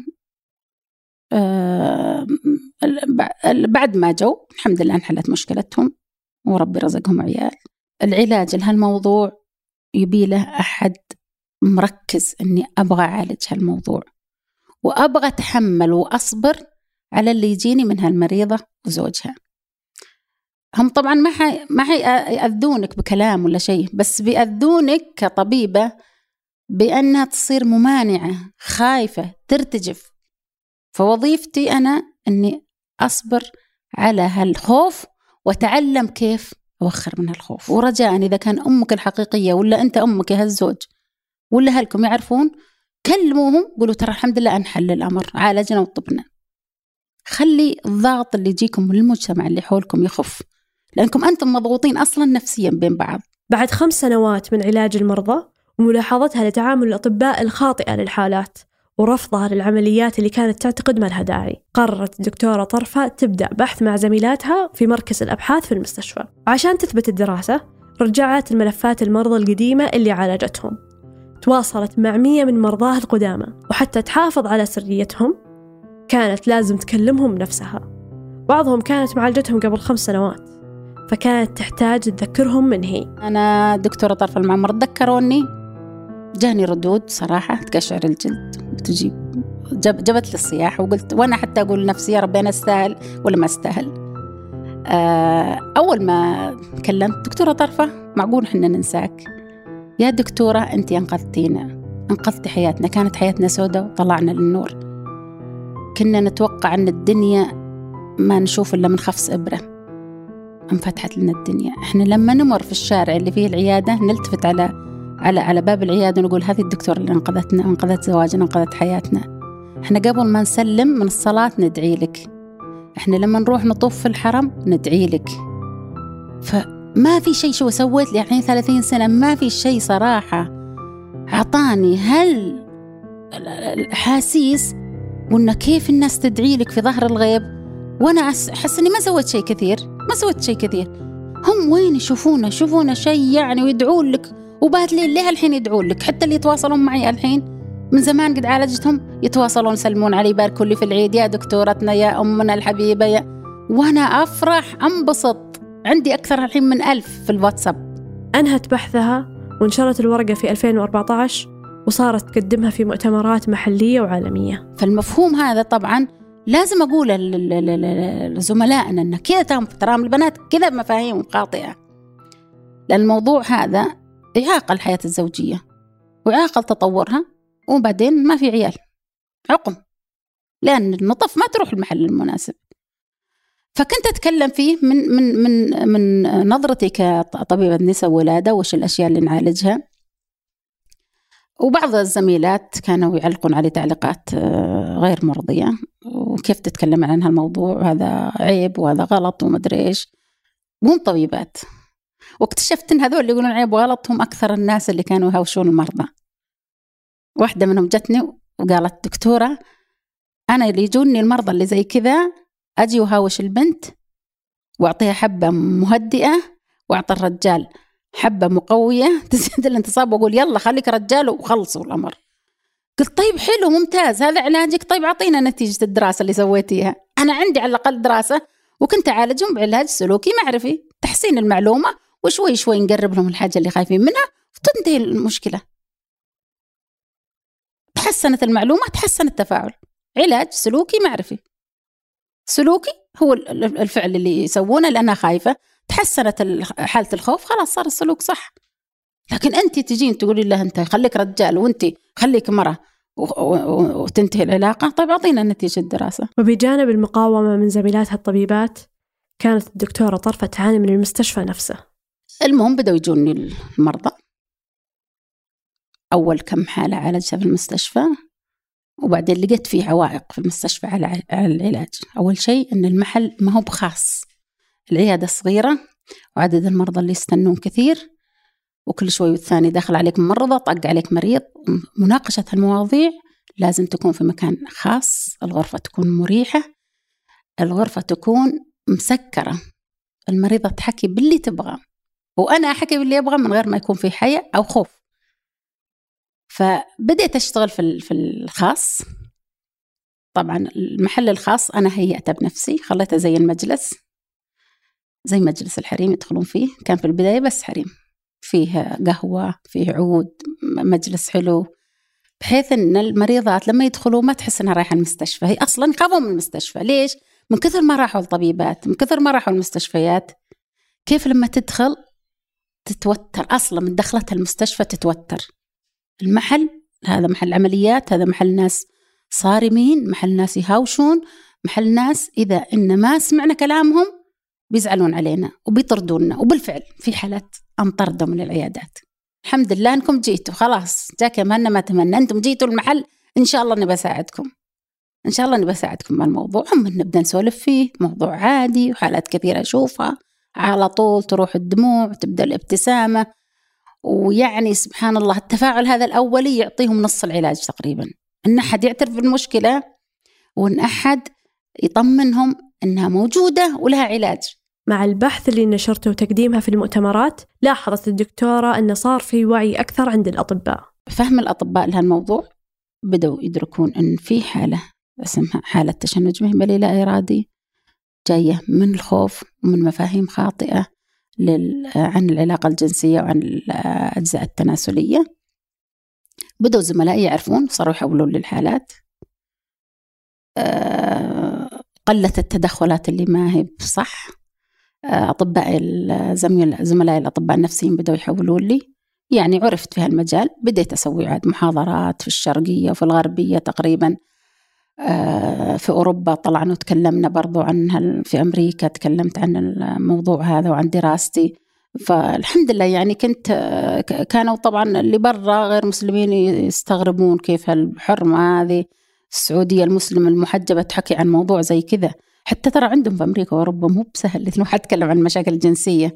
بعد ما جو الحمد لله انحلت مشكلتهم وربي رزقهم عيال. العلاج لهالموضوع يبي له أحد مركز إني أبغى أعالج هالموضوع وأبغى أتحمل وأصبر على اللي يجيني من هالمريضة وزوجها. هم طبعا ما يأذونك بكلام ولا شيء، بس بيأذونك كطبيبة بأنها تصير ممانعة خايفة ترتجف. فوظيفتي أنا أني أصبر على هالخوف وتعلم كيف أوخر من هالخوف. ورجاء إذا كان أمك الحقيقية ولا أنت أمك هالزوج ولا هلكم يعرفون، كلموهم قولوا ترى الحمد لله أنحل الأمر، عالجنا وطبنا. خلي الضغط اللي يجيكم من المجتمع اللي حولكم يخف، لأنكم أنتم مضغوطين أصلا نفسيا بين بعض. بعد 5 سنوات من علاج المرضى وملاحظتها لتعامل الأطباء الخاطئة للحالات ورفضها للعمليات اللي كانت تعتقد ما لها داعي، قررت الدكتورة طرفة تبدأ بحث مع زميلاتها في مركز الأبحاث في المستشفى. عشان تثبت الدراسة رجعت الملفات المرضى القديمة اللي عالجتهم، تواصلت مع 100 من مرضاها القدامى، وحتى تحافظ على سريتهم كانت لازم تكلمهم نفسها. بعضهم كانت معالجتهم قبل 5 سنوات فكانت تحتاج تذكرهم من هي. أنا دكتورة طرف المعمر تذكروني، جاني ردود صراحة تقشعر الجلد وتجيب جبت لي الصياح، وقلت وأنا حتى أقول لنفسي يا ربي أنا أستاهل ولا ما أستاهل. أول ما كلمت دكتورة طرفة معقول إحنا ننساك يا دكتورة، أنت أنقذتينا، أنقذتي حياتنا، كانت حياتنا سوداء وطلعنا للنور. كنا نتوقع أن الدنيا ما نشوف إلا من خفص إبرة، انفتحت لنا الدنيا. إحنا لما نمر في الشارع اللي فيه العيادة نلتفت على باب العيادة ونقول هذه الدكتورة اللي أنقذتنا، أنقذت زواجنا، أنقذت حياتنا. إحنا قبل ما نسلم من الصلاة ندعي لك، إحنا لما نروح نطوف في الحرم ندعي لك. فما في شيء شو سويت لي الحين 30 سنة، ما في شيء صراحة عطاني الحاسيس وإنه كيف الناس تدعي لك في ظهر الغيب، وأنا أحس إني ما سويت شيء كثير. هم وين يشوفونا شيء يعني ويدعون لك، وبعد ليه الحين يدعون لك. حتى اللي يتواصلون معي الحين من زمان قد عالجتهم يتواصلون يسلمون علي، يباركوا لي في العيد، يا دكتورتنا يا أمنا الحبيبة وأنا أفرح أنبسط. عندي أكثر الحين من 1000 في الواتساب. أنهت بحثها وانشرت الورقة في 2014 وصارت تقدمها في مؤتمرات محلية وعالمية. فالمفهوم هذا طبعا لازم أقول لزملائنا أن كذا ترى البنات كذا مفاهيم خاطئة، لأن الموضوع هذا يعاقل الحياة الزوجية ويعاقل تطورها، وبعدين ما في عيال عقم، لأن النطف ما تروح المحل المناسب. فكنت أتكلم فيه من نظرتي كطبيبة نساء وولادة، وش الأشياء اللي نعالجها. وبعض الزميلات كانوا يعلقون علي تعليقات غير مرضية، وكيف تتكلم عن هالموضوع، هذا عيب وهذا غلط ومدري إيش، مو طبيبات. واكتشفت إن هذول اللي يقولون عيب وغلط هم أكثر الناس اللي كانوا يهاوشون المرضى. واحدة منهم جتني وقالت دكتورة أنا اللي يجوني المرضى اللي زي كذا أجي وهاوش البنت وأعطيها حبة مهدئة، وأعطي الرجال حبة مقوية تزيد الانتصاب، وأقول يلا خليك رجال وخلصوا الأمر. قلت طيب حلو ممتاز هذا علاجك، طيب أعطينا نتيجة الدراسة اللي سويتيها. أنا عندي على الأقل دراسة وكنت أعالجهم بعلاج سلوكي معرفي، تحسين المعلومة، وشوي شوي نقرب لهم الحاجة اللي خايفين منها وتنتهي المشكلة. تحسنت المعلومة، تحسن التفاعل. علاج سلوكي معرفي، سلوكي هو الفعل اللي يسوونه لأنها خايفة، تحسنت حالة الخوف، خلاص صار السلوك صح. لكن أنت تجين تقولي له أنت خليك رجال وأنت خليك مرة، وتنتهي العلاقة. طيب أعطينا نتيجة الدراسة. وبجانب المقاومة من زميلاتها الطبيبات، كانت الدكتورة طرفة تعاني من المستشفى نفسه. المهم بدأوا يجوني المرضى، أول كم حالة عالجتها في المستشفى، وبعدين لقيت فيه عوائق في المستشفى على العلاج. أول شيء أن المحل ما هو بخاص، العيادة صغيرة وعدد المرضى اللي يستنون كثير، وكل شوي والثاني داخل عليك ممرضة، طق عليك مريض. مناقشة المواضيع لازم تكون في مكان خاص، الغرفة تكون مريحة، الغرفة تكون مسكرة، المريضة تحكي باللي تبغى وأنا أحكي باللي أبغى من غير ما يكون في حياء أو خوف. فبدأت أشتغل في الخاص. طبعا المحل الخاص أنا هيئته بنفسي، خليته زي المجلس، زي مجلس الحريم يدخلون فيه. كان في البداية بس حريم، فيه قهوة، فيه عود، مجلس حلو، بحيث أن المريضات لما يدخلوا ما تحس أنها رايحة المستشفى. هي أصلا خافوا من المستشفى. ليش؟ من كثر ما راحوا الطبيبات، من كثر ما راحوا المستشفيات. كيف لما تدخل تتوتر، أصلا من دخلتها المستشفى تتوتر. المحل هذا محل عمليات، هذا محل ناس صارمين، محل ناس يهاوشون، محل ناس إذا إن ما سمعنا كلامهم بيزعلون علينا وبيطردوننا. وبالفعل في حالات انطردوا من العيادات. الحمد لله أنكم جيتوا، خلاص جاك يمنا ما تمنى، أنتم جيتوا المحل، إن شاء الله نبى أساعدكم، إن شاء الله نبى أساعدكم مع الموضوع. نبدأ نسولف فيه، موضوع عادي، وحالات كثيرة أشوفها على طول تروح الدموع، تبدأ الابتسامة. ويعني سبحان الله التفاعل هذا الأولي يعطيهم نص العلاج تقريبا، إن أحد يعترف بالمشكلة، وإن أحد يطمنهم إنها موجودة ولها علاج. مع البحث اللي نشرته وتقديمها في المؤتمرات، لاحظت الدكتورة أن صار في وعي أكثر عند الأطباء. فهم الأطباء لهالموضوع، بدأوا يدركون أن في حالة اسمها حالة تشنج مهبلي لا إرادي، جاية من الخوف ومن مفاهيم خاطئة عن العلاقة الجنسية وعن الأجزاء التناسلية. بدأوا زملائي يعرفون، صاروا يحولون للحالات. قلت التدخلات اللي ما هي بصح. أطباء زملائي الأطباء النفسيين بدأوا يحولون لي، يعني عرفت في هالمجال. بديت أسوي عاد محاضرات في الشرقية وفي الغربية تقريبا. في أوروبا طلعنا وتكلمنا برضو عنها، في أمريكا تكلمت عن الموضوع هذا وعن دراستي. فالحمد لله يعني كانوا طبعا اللي برا غير مسلمين يستغربون كيف الحرمة هذه السعودية المسلمة المحجبة تحكي عن موضوع زي كذا. حتى ترى عندهم في أمريكا وأوروبا مو بسهل إنه حد يتكلم عن المشاكل الجنسية.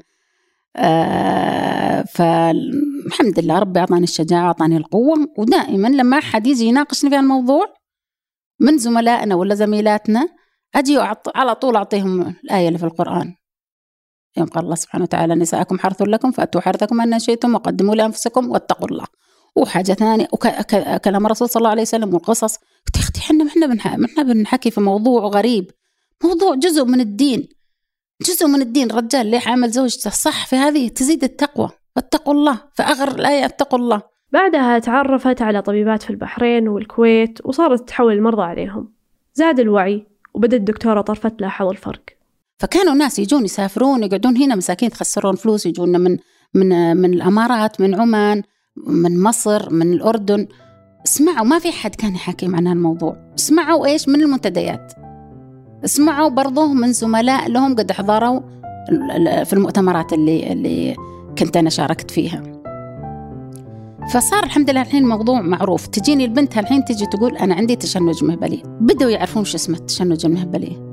فالحمد لله ربي أعطاني الشجاعة، أعطاني القوة. ودائما لما أحد يجي يناقشني في الموضوع من زملائنا ولا زميلاتنا، أجي على طول أعطيهم الآية اللي في القرآن، يوم قال الله سبحانه وتعالى: نساءكم حرث لكم فأتوا حرثكم أن شئتم وقدموا لأنفسكم واتقوا الله. وحاجة ثانية كلام الرسول صلى الله عليه وسلم والقصص. اختي احنا بنحكي في موضوع غريب، موضوع جزء من الدين، جزء من الدين. رجال ليه عامل زوجته صح، في هذه تزيد التقوى، واتقوا الله، فأغر الآية اتقوا الله. بعدها تعرفت على طبيبات في البحرين والكويت، وصارت تحول المرضى عليهم. زاد الوعي، وبدأت الدكتورة طرفة تلاحظ الفرق. فكانوا ناس يجون يسافرون يقعدون هنا مساكين يتخسرون فلوس، يجونا من الأمارات، من عمان، من مصر، من الأردن. اسمعوا، ما في حد كان يحكي معنا الموضوع. اسمعوا إيش من المنتديات، اسمعوا برضو من زملاء لهم قد حضروا في المؤتمرات اللي كنت أنا شاركت فيها. فصار الحمد لله الحين الموضوع معروف. تجيني البنت الحين تجي تقول أنا عندي تشنج مهبلي، بدوا يعرفون شو اسمه التشنج المهبلي.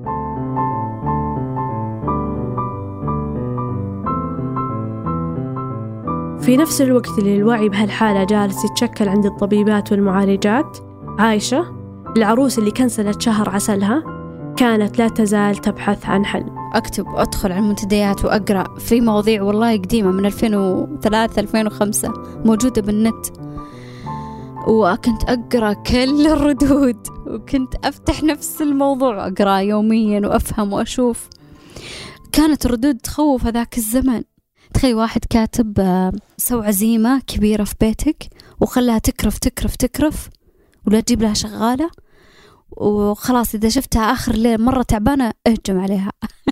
في نفس الوقت اللي الوعي بهالحالة جالس يتشكل عند الطبيبات والمعالجات، عايشة العروس اللي كنسلت شهر عسلها كانت لا تزال تبحث عن حل. أدخل على المنتديات وأقرأ في مواضيع والله قديمة من 2003-2005 موجودة بالنت، وكنت أقرأ كل الردود، وكنت أفتح نفس الموضوع أقرأ يوميا وأفهم وأشوف. كانت الردود تخوف هذاك الزمن. تخيل واحد كاتب سوي عزيمة كبيرة في بيتك وخلها تكرف ولا تجيب لها شغالة، وخلاص إذا شفتها آخر الليل مرة تعبانة اهجم عليها.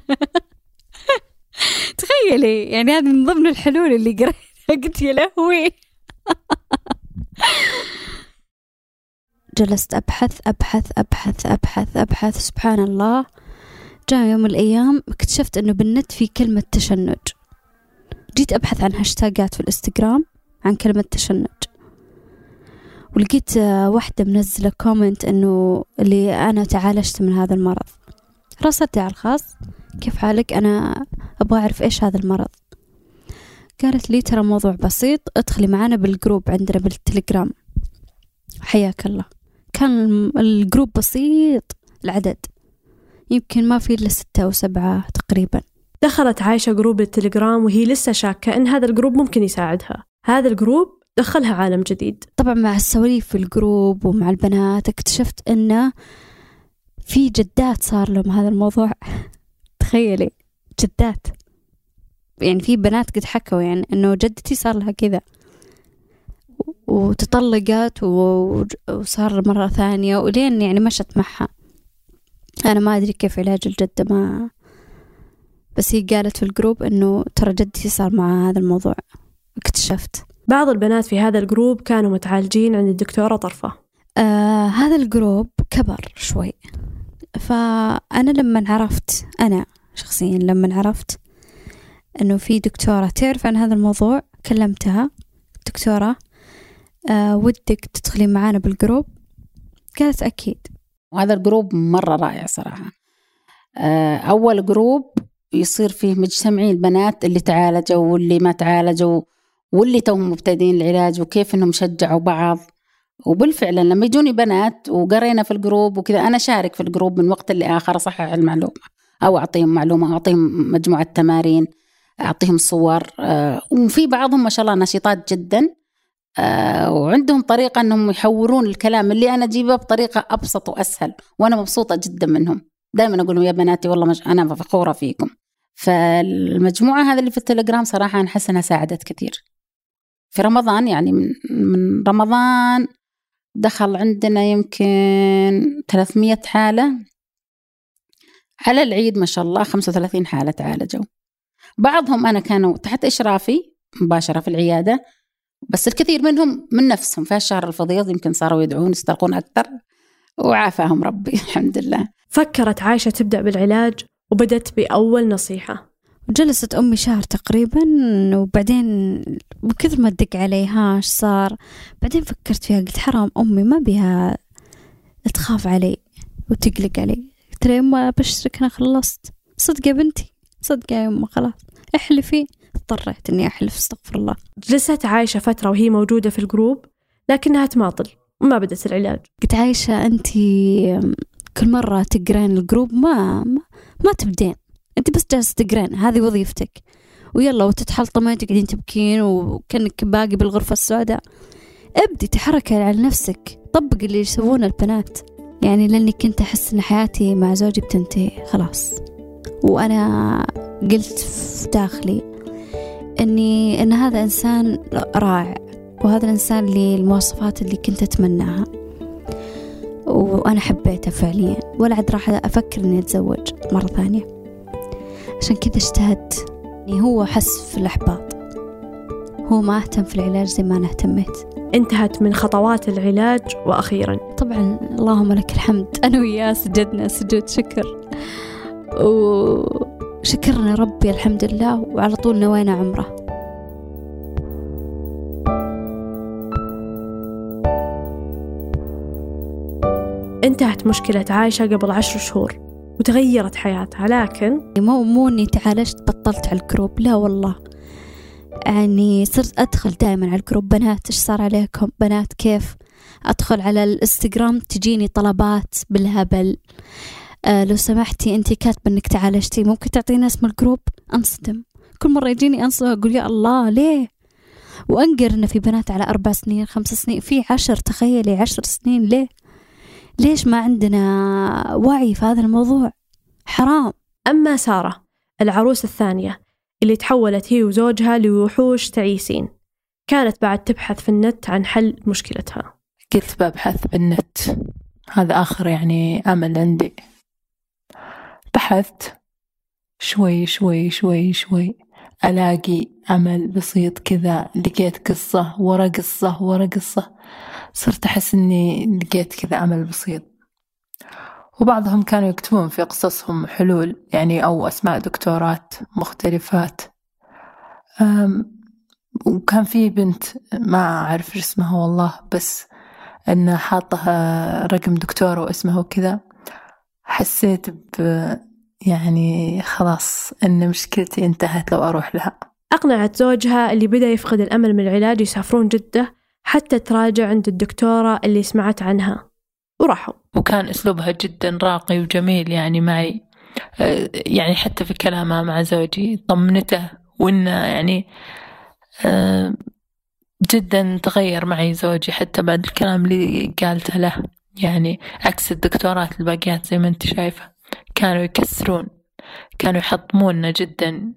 تخيلي يعني هذه من ضمن الحلول اللي قريتها، قلت يا لهوي. جلست أبحث أبحث أبحث أبحث أبحث، سبحان الله جاء يوم من الأيام اكتشفت أنه بالنت في كلمة تشنج. جيت أبحث عن هاشتاجات في الإنستغرام عن كلمة تشنج، ولقيت واحدة منزلة كومنت أنه اللي أنا تعالجت من هذا المرض. راسلتها على الخاص، كيف حالك؟ أنا أبغى أعرف إيش هذا المرض. قالت لي ترى موضوع بسيط، ادخلي معنا بالجروب عندنا بالتليجرام. حياك الله. كان الجروب بسيط العدد، يمكن ما في إلا 6 أو 7 تقريبا. دخلت عايشة جروب التليجرام وهي لسه شاكة إن هذا الجروب ممكن يساعدها. هذا الجروب دخلها عالم جديد. طبعا مع السواليف في الجروب ومع البنات اكتشفت إنه في جدات صار لهم هذا الموضوع. تخيلي جدات، يعني في بنات قد حكوا يعني إنه جدتي صار لها كذا وتطلقت وصار مرة ثانية ولين يعني مشت معها. أنا ما أدري كيف علاج الجدة، ما بس هي قالت في الجروب إنه ترى جدتي صار مع هذا الموضوع. اكتشفت بعض البنات في هذا الجروب كانوا متعالجين عند الدكتورة طرفة. هذا الجروب كبر شوي، فأنا لما عرفت، أنا شخصيا لما عرفت إنه في دكتورة تعرف عن هذا الموضوع، كلمتها دكتورة ودك تدخلي معانا بالجروب؟ قالت أكيد. وهذا الجروب مرة رائع صراحة. أول جروب يصير فيه مجتمعين البنات اللي تعالجوا واللي ما تعالجوا واللي توهم مبتدئين العلاج، وكيف إنهم شجعوا بعض. وبالفعل لما يجوني بنات وقرينا في الجروب وكذا، أنا شارك في الجروب من وقت لآخر، أصحح المعلومة أو أعطيهم معلومة، أعطيهم مجموعة تمارين، أعطيهم صور. وفي بعضهم ما شاء الله نشيطات جدا، وعندهم طريقة أنهم يحورون الكلام اللي أنا أجيبه بطريقة أبسط وأسهل، وأنا مبسوطة جدا منهم. دائما أقول لهم يا بناتي والله أنا فخورة فيكم. فالمجموعة هذا اللي في التليجرام صراحة أنا حاسة أنها ساعدت كثير. في رمضان يعني من رمضان دخل عندنا يمكن 300 حالة، على العيد ما شاء الله 35 حالة تعالجوا. بعضهم أنا كانوا تحت إشرافي مباشرة في العيادة، بس الكثير منهم من نفسهم في الشهر الفضيض يمكن صاروا يدعون يسترقون أكثر، وعافاهم ربي الحمد لله. فكرت عايشة تبدأ بالعلاج وبدت بأول نصيحة. جلست أمي شهر تقريبا، وبعدين بكثر ما تدق عليها ايش صار، بعدين فكرت فيها قلت حرام أمي ما بيها تخاف علي وتقلق علي. قلت لها يما بشرك أنا خلصت. صدق يا بنتي، صدق يا يما، خلاص احلفي. اضطريت إني أحلف، استغفر الله. جلست عايشة فترة وهي موجودة في الجروب لكنها تماطل وما بدت العلاج. قلت عايشة أنتي كل مرة تقرين الجروب ما تبدين، أنت بس جالسة تقرين، هذه وظيفتك، ويلا وتتحلطمين تقعدين تبكين وكأنك باقي بالغرفة السوداء. ابدي تحركي على نفسك، طبق اللي يسوونه البنات. يعني لأني كنت أحس إن حياتي مع زوجي بتنتهي خلاص، وأنا قلت في داخلي إن هذا إنسان رائع، وهذا الإنسان اللي المواصفات اللي كنت أتمناها، وأنا حبيته فعليا، ولا عاد راح أفكر إني أتزوج مرة ثانية. عشان كذا اجتهدت. هو حس في الإحباط، هو ما اهتم في العلاج زي ما أنا اهتميت. انتهت من خطوات العلاج، وأخيرا طبعا اللهم لك الحمد، أنا وياه سجدنا سجود شكر وشكرنا ربي الحمد لله، وعلى طول نوينا عمره. انتهت مشكلة عايشة قبل 10 شهور وتغيرت حياتها، لكن مو إني تعالجت بطلت على الجروب، لا والله. يعني صرت أدخل دائما على الجروب، بنات إيش صار عليكم، بنات كيف. أدخل على الانستغرام تجيني طلبات بالهبل، لو سمحتي أنتي كاتبة إنك تعالجتي ممكن تعطينا اسم الجروب. أنصدم كل مرة يجيني، أنصدم أقول يا الله ليه، وأنقر إن في بنات على 4 سنين 5 سنين، في 10، تخيلي 10 سنين. ليش ما عندنا وعي في هذا الموضوع؟ حرام. أما سارة العروس الثانية اللي تحولت هي وزوجها لوحوش تعيسين، كانت بعد تبحث في النت عن حل مشكلتها. قلت ببحث بالنت، هذا آخر يعني أمل عندي. بحثت شوي شوي شوي شوي ألاقي أمل بسيط كذا، لقيت قصة ورا قصة ورا قصة، صرت أحس إني لقيت كذا أمل بسيط. وبعضهم كانوا يكتبون في قصصهم حلول يعني أو أسماء دكتورات مختلفات. وكان في بنت ما أعرف اسمها والله، بس أنها حاطها رقم دكتورة واسمها وكذا، حسيت يعني خلاص أن مشكلتي انتهت لو أروح لها. أقنعت زوجها اللي بدأ يفقد الأمل من العلاج يسافرون جدة حتى تراجع عند الدكتورة اللي سمعت عنها وراحوا. وكان أسلوبها جدا راقي وجميل يعني معي، يعني حتى في كلامها مع زوجي طمنته، وإنه يعني جدا تغير معي زوجي حتى بعد الكلام اللي قالته له. يعني عكس الدكتورات الباقيات زي ما انت شايفة، كانوا يكسرون، كانوا يحطموننا جدا،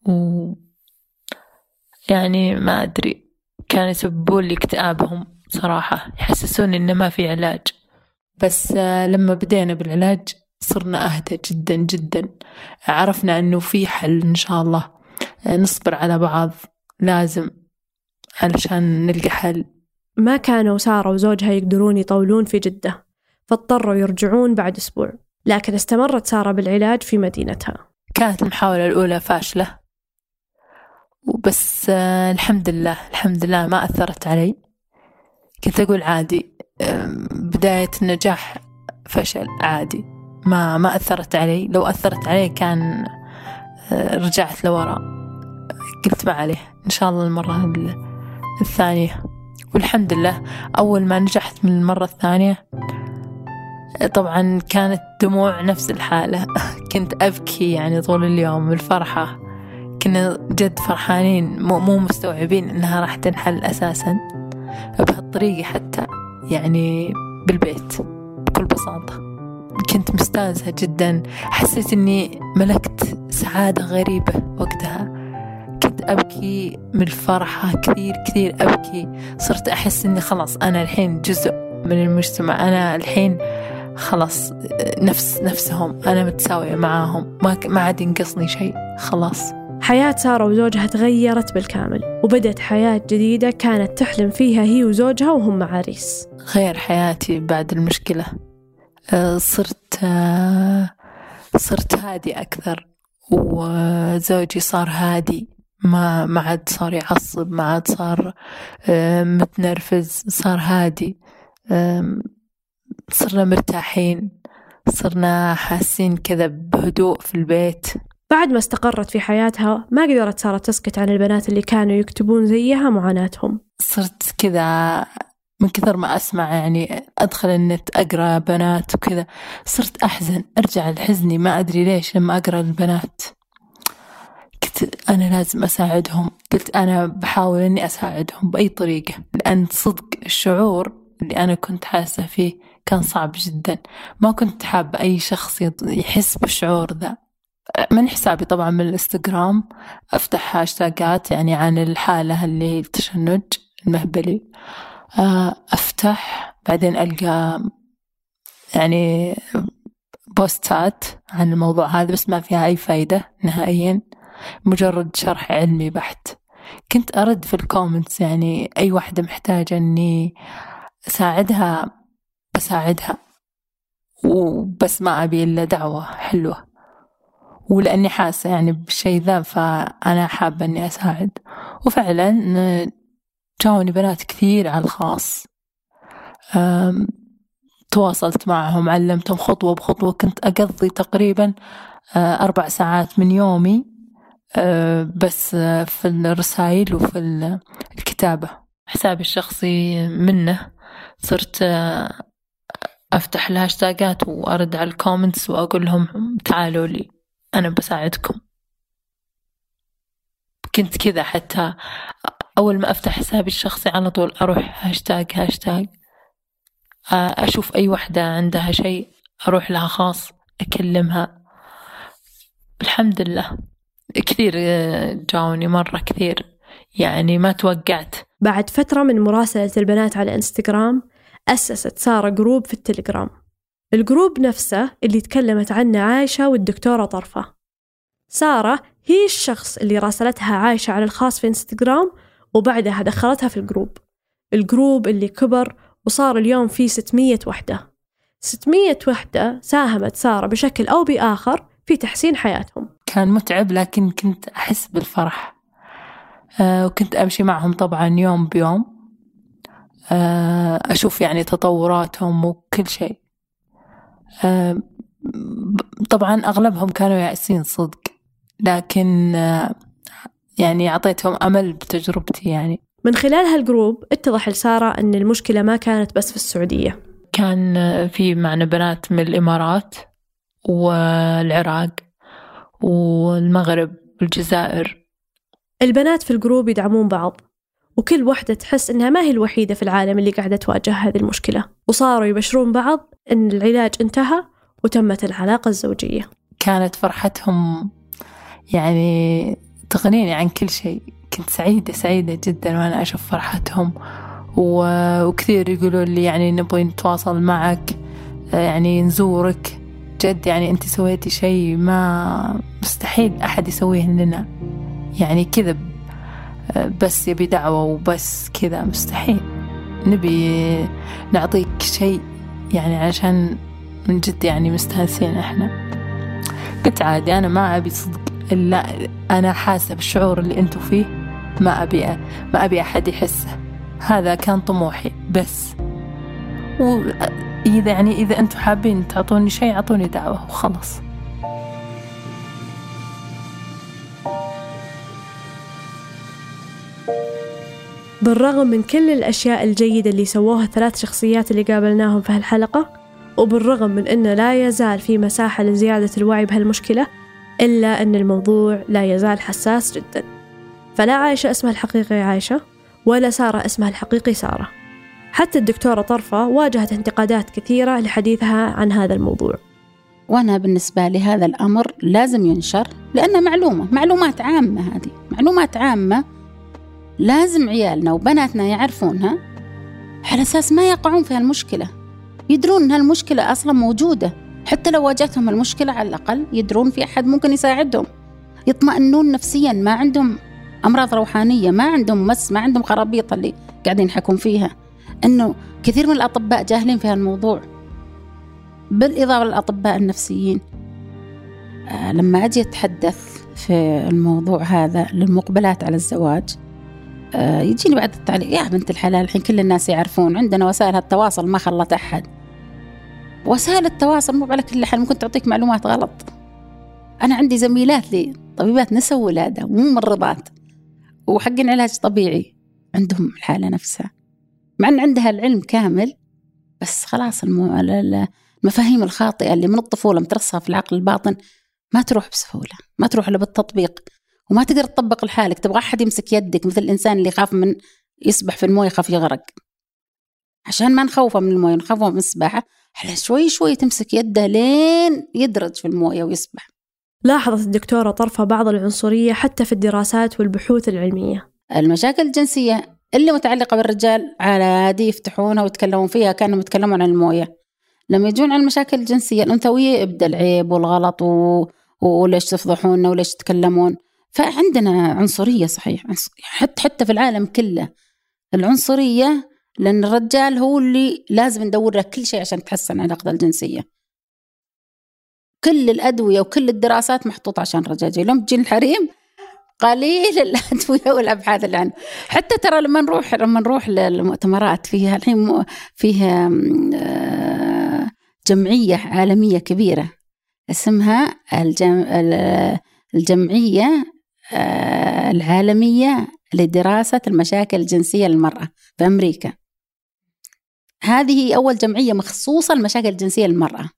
يعني ما أدري، كانوا يسببون لي اكتئابهم صراحة، يحسسوني إنه ما في علاج. بس لما بدينا بالعلاج صرنا أهدى جدا جدا، عرفنا أنه في حل إن شاء الله، نصبر على بعض لازم علشان نلقى حل. ما كانوا سارة وزوجها يقدرون يطولون في جدة، فاضطروا يرجعون بعد أسبوع، لكن استمرت سارة بالعلاج في مدينتها. كانت المحاولة الأولى فاشلة، وبس الحمد لله ما أثرت علي. كنت أقول عادي، بداية النجاح فشل عادي، ما أثرت علي. لو أثرت علي كان رجعت لوراء، قلت ما عليه إن شاء الله المرة الثانية. والحمد لله أول ما نجحت من المرة الثانية طبعا كانت دموع نفس الحالة، كنت أبكي يعني طول اليوم الفرحة، كنا جد فرحانين، مو مستوعبين إنها راح تنحل أساسا بهالطريقة حتى يعني بالبيت بكل بساطة. كنت مستانسة جدا، حسيت إني ملكت سعادة غريبة وقتها، كنت أبكي من الفرحة كثير أبكي. صرت أحس إني خلاص أنا الحين جزء من المجتمع، أنا الحين خلاص نفسهم، أنا متساوية معاهم، ما عاد ينقصني شيء خلاص. حياة سارة وزوجها تغيرت بالكامل، وبدأت حياة جديدة كانت تحلم فيها هي وزوجها وهم عريس. غير حياتي بعد المشكلة، صرت هادي أكثر، وزوجي صار هادي، ما عاد صار يعصب، ما عاد صار متنرفز، صار هادي. صرنا مرتاحين، صرنا حاسين كذا بهدوء في البيت. بعد ما استقرت في حياتها ما قدرت سارة تسكت عن البنات اللي كانوا يكتبون زيها معاناتهم. صرت كذا من كثر ما أسمع، يعني أدخل النت أقرأ بنات وكذا، صرت أحزن، أرجع لحزني ما أدري ليش لما أقرأ البنات. قلت أنا لازم أساعدهم، قلت أنا بحاول أني أساعدهم بأي طريقة، لأن صدق الشعور اللي أنا كنت حاسة فيه كان صعب جدا. ما كنت حابة أي شخص يحس بالشعور ذا. من حسابي طبعا من الانستغرام أفتح هاشتاجات يعني عن الحالة اللي التشنج المهبلي، أفتح بعدين ألقى يعني بوستات عن الموضوع هذا، بس ما فيها أي فايدة نهائيا، مجرد شرح علمي بحت. كنت أرد في الكومنتس، يعني أي واحدة محتاجة أني أساعدها بساعدها، وبس ما أبي إلا دعوة حلوة، ولأني حاسة يعني بالشيء ذا فأنا حابة أني أساعد. وفعلا جاوني بنات كثير على الخاص، تواصلت معهم، علمتهم خطوة بخطوة. كنت أقضي تقريبا 4 ساعات من يومي بس في الرسائل وفي الكتابة. حسابي الشخصي منه صرت أفتح الهاشتاجات وأرد على الكومنتس وأقول لهم تعالوا لي أنا بساعدكم. كنت كذا، حتى أول ما أفتح حسابي الشخصي على طول أروح هاشتاج، أشوف أي واحدة عندها شيء أروح لها خاص أكلمها. الحمد لله كثير جاوني، مرة كثير، يعني ما توقعت. بعد فترة من مراسلة البنات على انستغرام أسست سارة جروب في التليجرام، الجروب نفسه اللي تكلمت عنه عايشة والدكتورة طرفة. سارة هي الشخص اللي راسلتها عايشة على الخاص في إنستغرام وبعدها دخلتها في الجروب اللي كبر وصار اليوم فيه 600 وحدة. 600 وحدة ساهمت سارة بشكل أو بآخر في تحسين حياتهم. كان متعب لكن كنت أحس بالفرح، وكنت أمشي معهم طبعا يوم بيوم، أشوف يعني تطوراتهم وكل شيء. طبعا أغلبهم كانوا يائسين صدق، لكن يعني أعطيتهم أمل بتجربتي. يعني من خلال هالجروب اتضح لسارة أن المشكلة ما كانت بس في السعودية، كان في معنا بنات من الإمارات والعراق والمغرب والجزائر. البنات في الجروب يدعمون بعض، وكل واحدة تحس أنها ما هي الوحيدة في العالم اللي قاعدة تواجه هذه المشكلة، وصاروا يبشرون بعض أن العلاج انتهى وتمت العلاقة الزوجية. كانت فرحتهم يعني تغنيني عن كل شيء. كنت سعيدة جدا وأنا أشوف فرحتهم، وكثير يقولوا لي يعني نبغي نتواصل معك، يعني نزورك. جد يعني أنت سويتي شيء ما مستحيل أحد يسويه لنا، يعني كذا بس يبي دعوة وبس كذا مستحيل. نبي نعطيك شيء يعني عشان من جد يعني مستانسين إحنا. قلت عادي، أنا ما أبي صدق إلا أنا حاسة بالشعور اللي أنتوا فيه، ما أبي أحد يحسه. هذا كان طموحي بس. وإذا يعني إذا أنتوا حابين تعطوني شيء أعطوني دعوة وخلص. بالرغم من كل الأشياء الجيدة اللي سووها الثلاث شخصيات اللي قابلناهم في هالحلقة، وبالرغم من أنه لا يزال في مساحة لزيادة الوعي بهالمشكلة، إلا أن الموضوع لا يزال حساس جدا. فلا عايشة اسمها الحقيقي عايشة، ولا سارة اسمها الحقيقي سارة. حتى الدكتورة طرفة واجهت انتقادات كثيرة لحديثها عن هذا الموضوع. وأنا بالنسبة لي هذا الأمر لازم ينشر، لأنه معلومات عامة. هذه معلومات عامة لازم عيالنا وبناتنا يعرفونها، على أساس ما يقعون في هالمشكلة، يدرون أن هالمشكلة أصلا موجودة. حتى لو واجهتهم المشكلة على الأقل يدرون في أحد ممكن يساعدهم، يطمئنون نفسيا، ما عندهم أمراض روحانية، ما عندهم ما عندهم خرابيط اللي قاعدين يحكون فيها. أنه كثير من الأطباء جاهلين في هالموضوع، بالإضافة للأطباء النفسيين. لما أجي أتحدث في الموضوع هذا للمقبلات على الزواج، يجيني بعد التعليق: يا بنت الحلال، الحين كل الناس يعرفون، عندنا وسائل التواصل ما خلت أحد. وسائل التواصل مو على كل حال ممكن تعطيك معلومات غلط. أنا عندي زميلات لي طبيبات نساء ولادة وممرضات وحقين علاج طبيعي، عندهم الحالة نفسها، مع أن عندها العلم كامل، بس خلاص المفاهيم الخاطئة اللي من الطفولة مترسخة في العقل الباطن ما تروح بسهولة، ما تروح إلا بالتطبيق، وما تقدر تطبق لحالك. تبغى أحد يمسك يدك، مثل الإنسان اللي يخاف من يسبح في المويه يخاف يغرق. عشان ما نخوفه من المويه نخوفه من السباحة، على شوي شوي تمسك يده لين يدرج في المويه ويسبح. لاحظت الدكتورة طرفة بعض العنصرية حتى في الدراسات والبحوث العلمية. المشاكل الجنسية اللي متعلقة بالرجال عادي يفتحونها ويتكلمون فيها كانوا يتكلمون عن المويه. لما يجون عن المشاكل الجنسية الأنثوية يبدأ العيب والغلط وليش تفضحوننا وليش تتكلمون. فعندنا عنصرية صحيح، حتى في العالم كله العنصرية، لأن الرجال هو اللي لازم ندور له كل شيء عشان تحسن علاقته الجنسية. كل الأدوية وكل الدراسات محطوطة عشان الرجال. لما تجي الحريم قليل الأدوية والأبحاث اللي عنه. حتى ترى لما نروح للمؤتمرات فيها الحين فيها جمعية عالمية كبيرة اسمها الجمعية العالمية لدراسة المشاكل الجنسية للمرأة في أمريكا. هذه أول جمعية مخصوصة للمشاكل الجنسية للمرأة،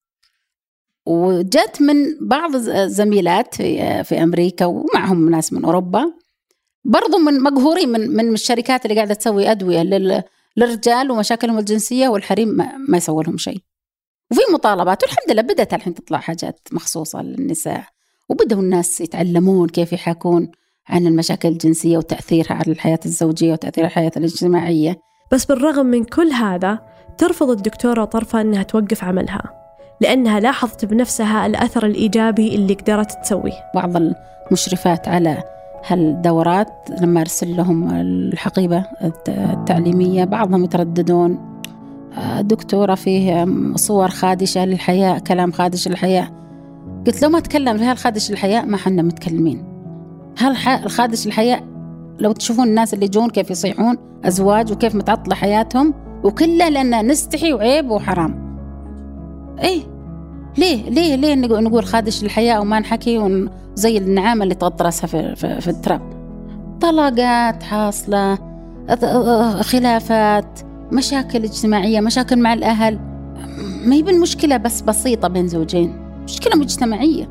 وجت من بعض الزميلات في أمريكا ومعهم ناس من أوروبا برضو من مقهورين من الشركات اللي قاعدة تسوي أدوية للرجال ومشاكلهم الجنسية، والحريم ما يسوي لهم شيء. وفي مطالبات، والحمد لله بدأت الحين تطلع حاجات مخصوصة للنساء، وبدأوا الناس يتعلمون كيف يحكون عن المشاكل الجنسية وتأثيرها على الحياة الزوجية وتأثير الحياة الاجتماعية. بس بالرغم من كل هذا ترفض الدكتورة طرفة أنها توقف عملها، لأنها لاحظت بنفسها الأثر الإيجابي اللي قدرت تسويه. بعض المشرفات على هالدورات لما أرسل لهم الحقيبة التعليمية بعضهم يترددون، دكتورة فيه صور خادشة للحياة، كلام خادش للحياة. قلت لو ما تكلم في هالخادش للحياة ما حنا متكلمين. الخادش للحياة لو تشوفون الناس اللي يجون كيف يصيحون أزواج وكيف متعطلة حياتهم وكله لأن نستحي وعيب وحرام. إيه ليه نقول خادش للحياة وما نحكي زي النعامة اللي تغطي راسها في التراب. طلاقات حاصلة، خلافات، مشاكل اجتماعية، مشاكل مع الأهل، ما يبين مشكلة بس بسيطة بين زوجين، مشكلة مجتمعية.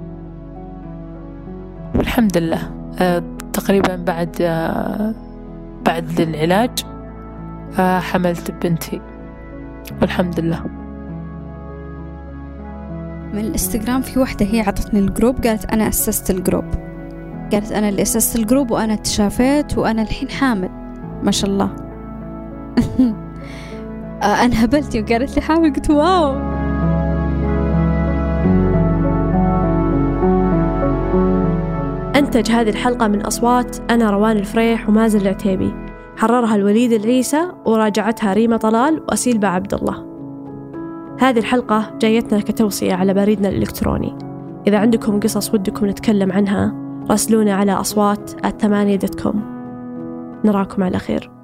والحمد لله تقريبا بعد العلاج حملت بنتي والحمد لله. من الانستغرام في واحدة هي عطتني الجروب، قالت أنا أسست الجروب، قالت أنا اللي أسست الجروب وأنا تشافيت وأنا الحين حامل ما شاء الله. أنا هبلتي وقالت لي حامل، قلت واو. أنتج هذه الحلقة من أصوات أنا روان الفريح ومازن العتيبي، حررها الوليد العيسى وراجعتها ريما طلال وأسيلبا عبد الله. هذه الحلقة جايتنا كتوصية على بريدنا الإلكتروني. إذا عندكم قصص ودكم نتكلم عنها راسلونا على أصوات@8.com. نراكم على خير.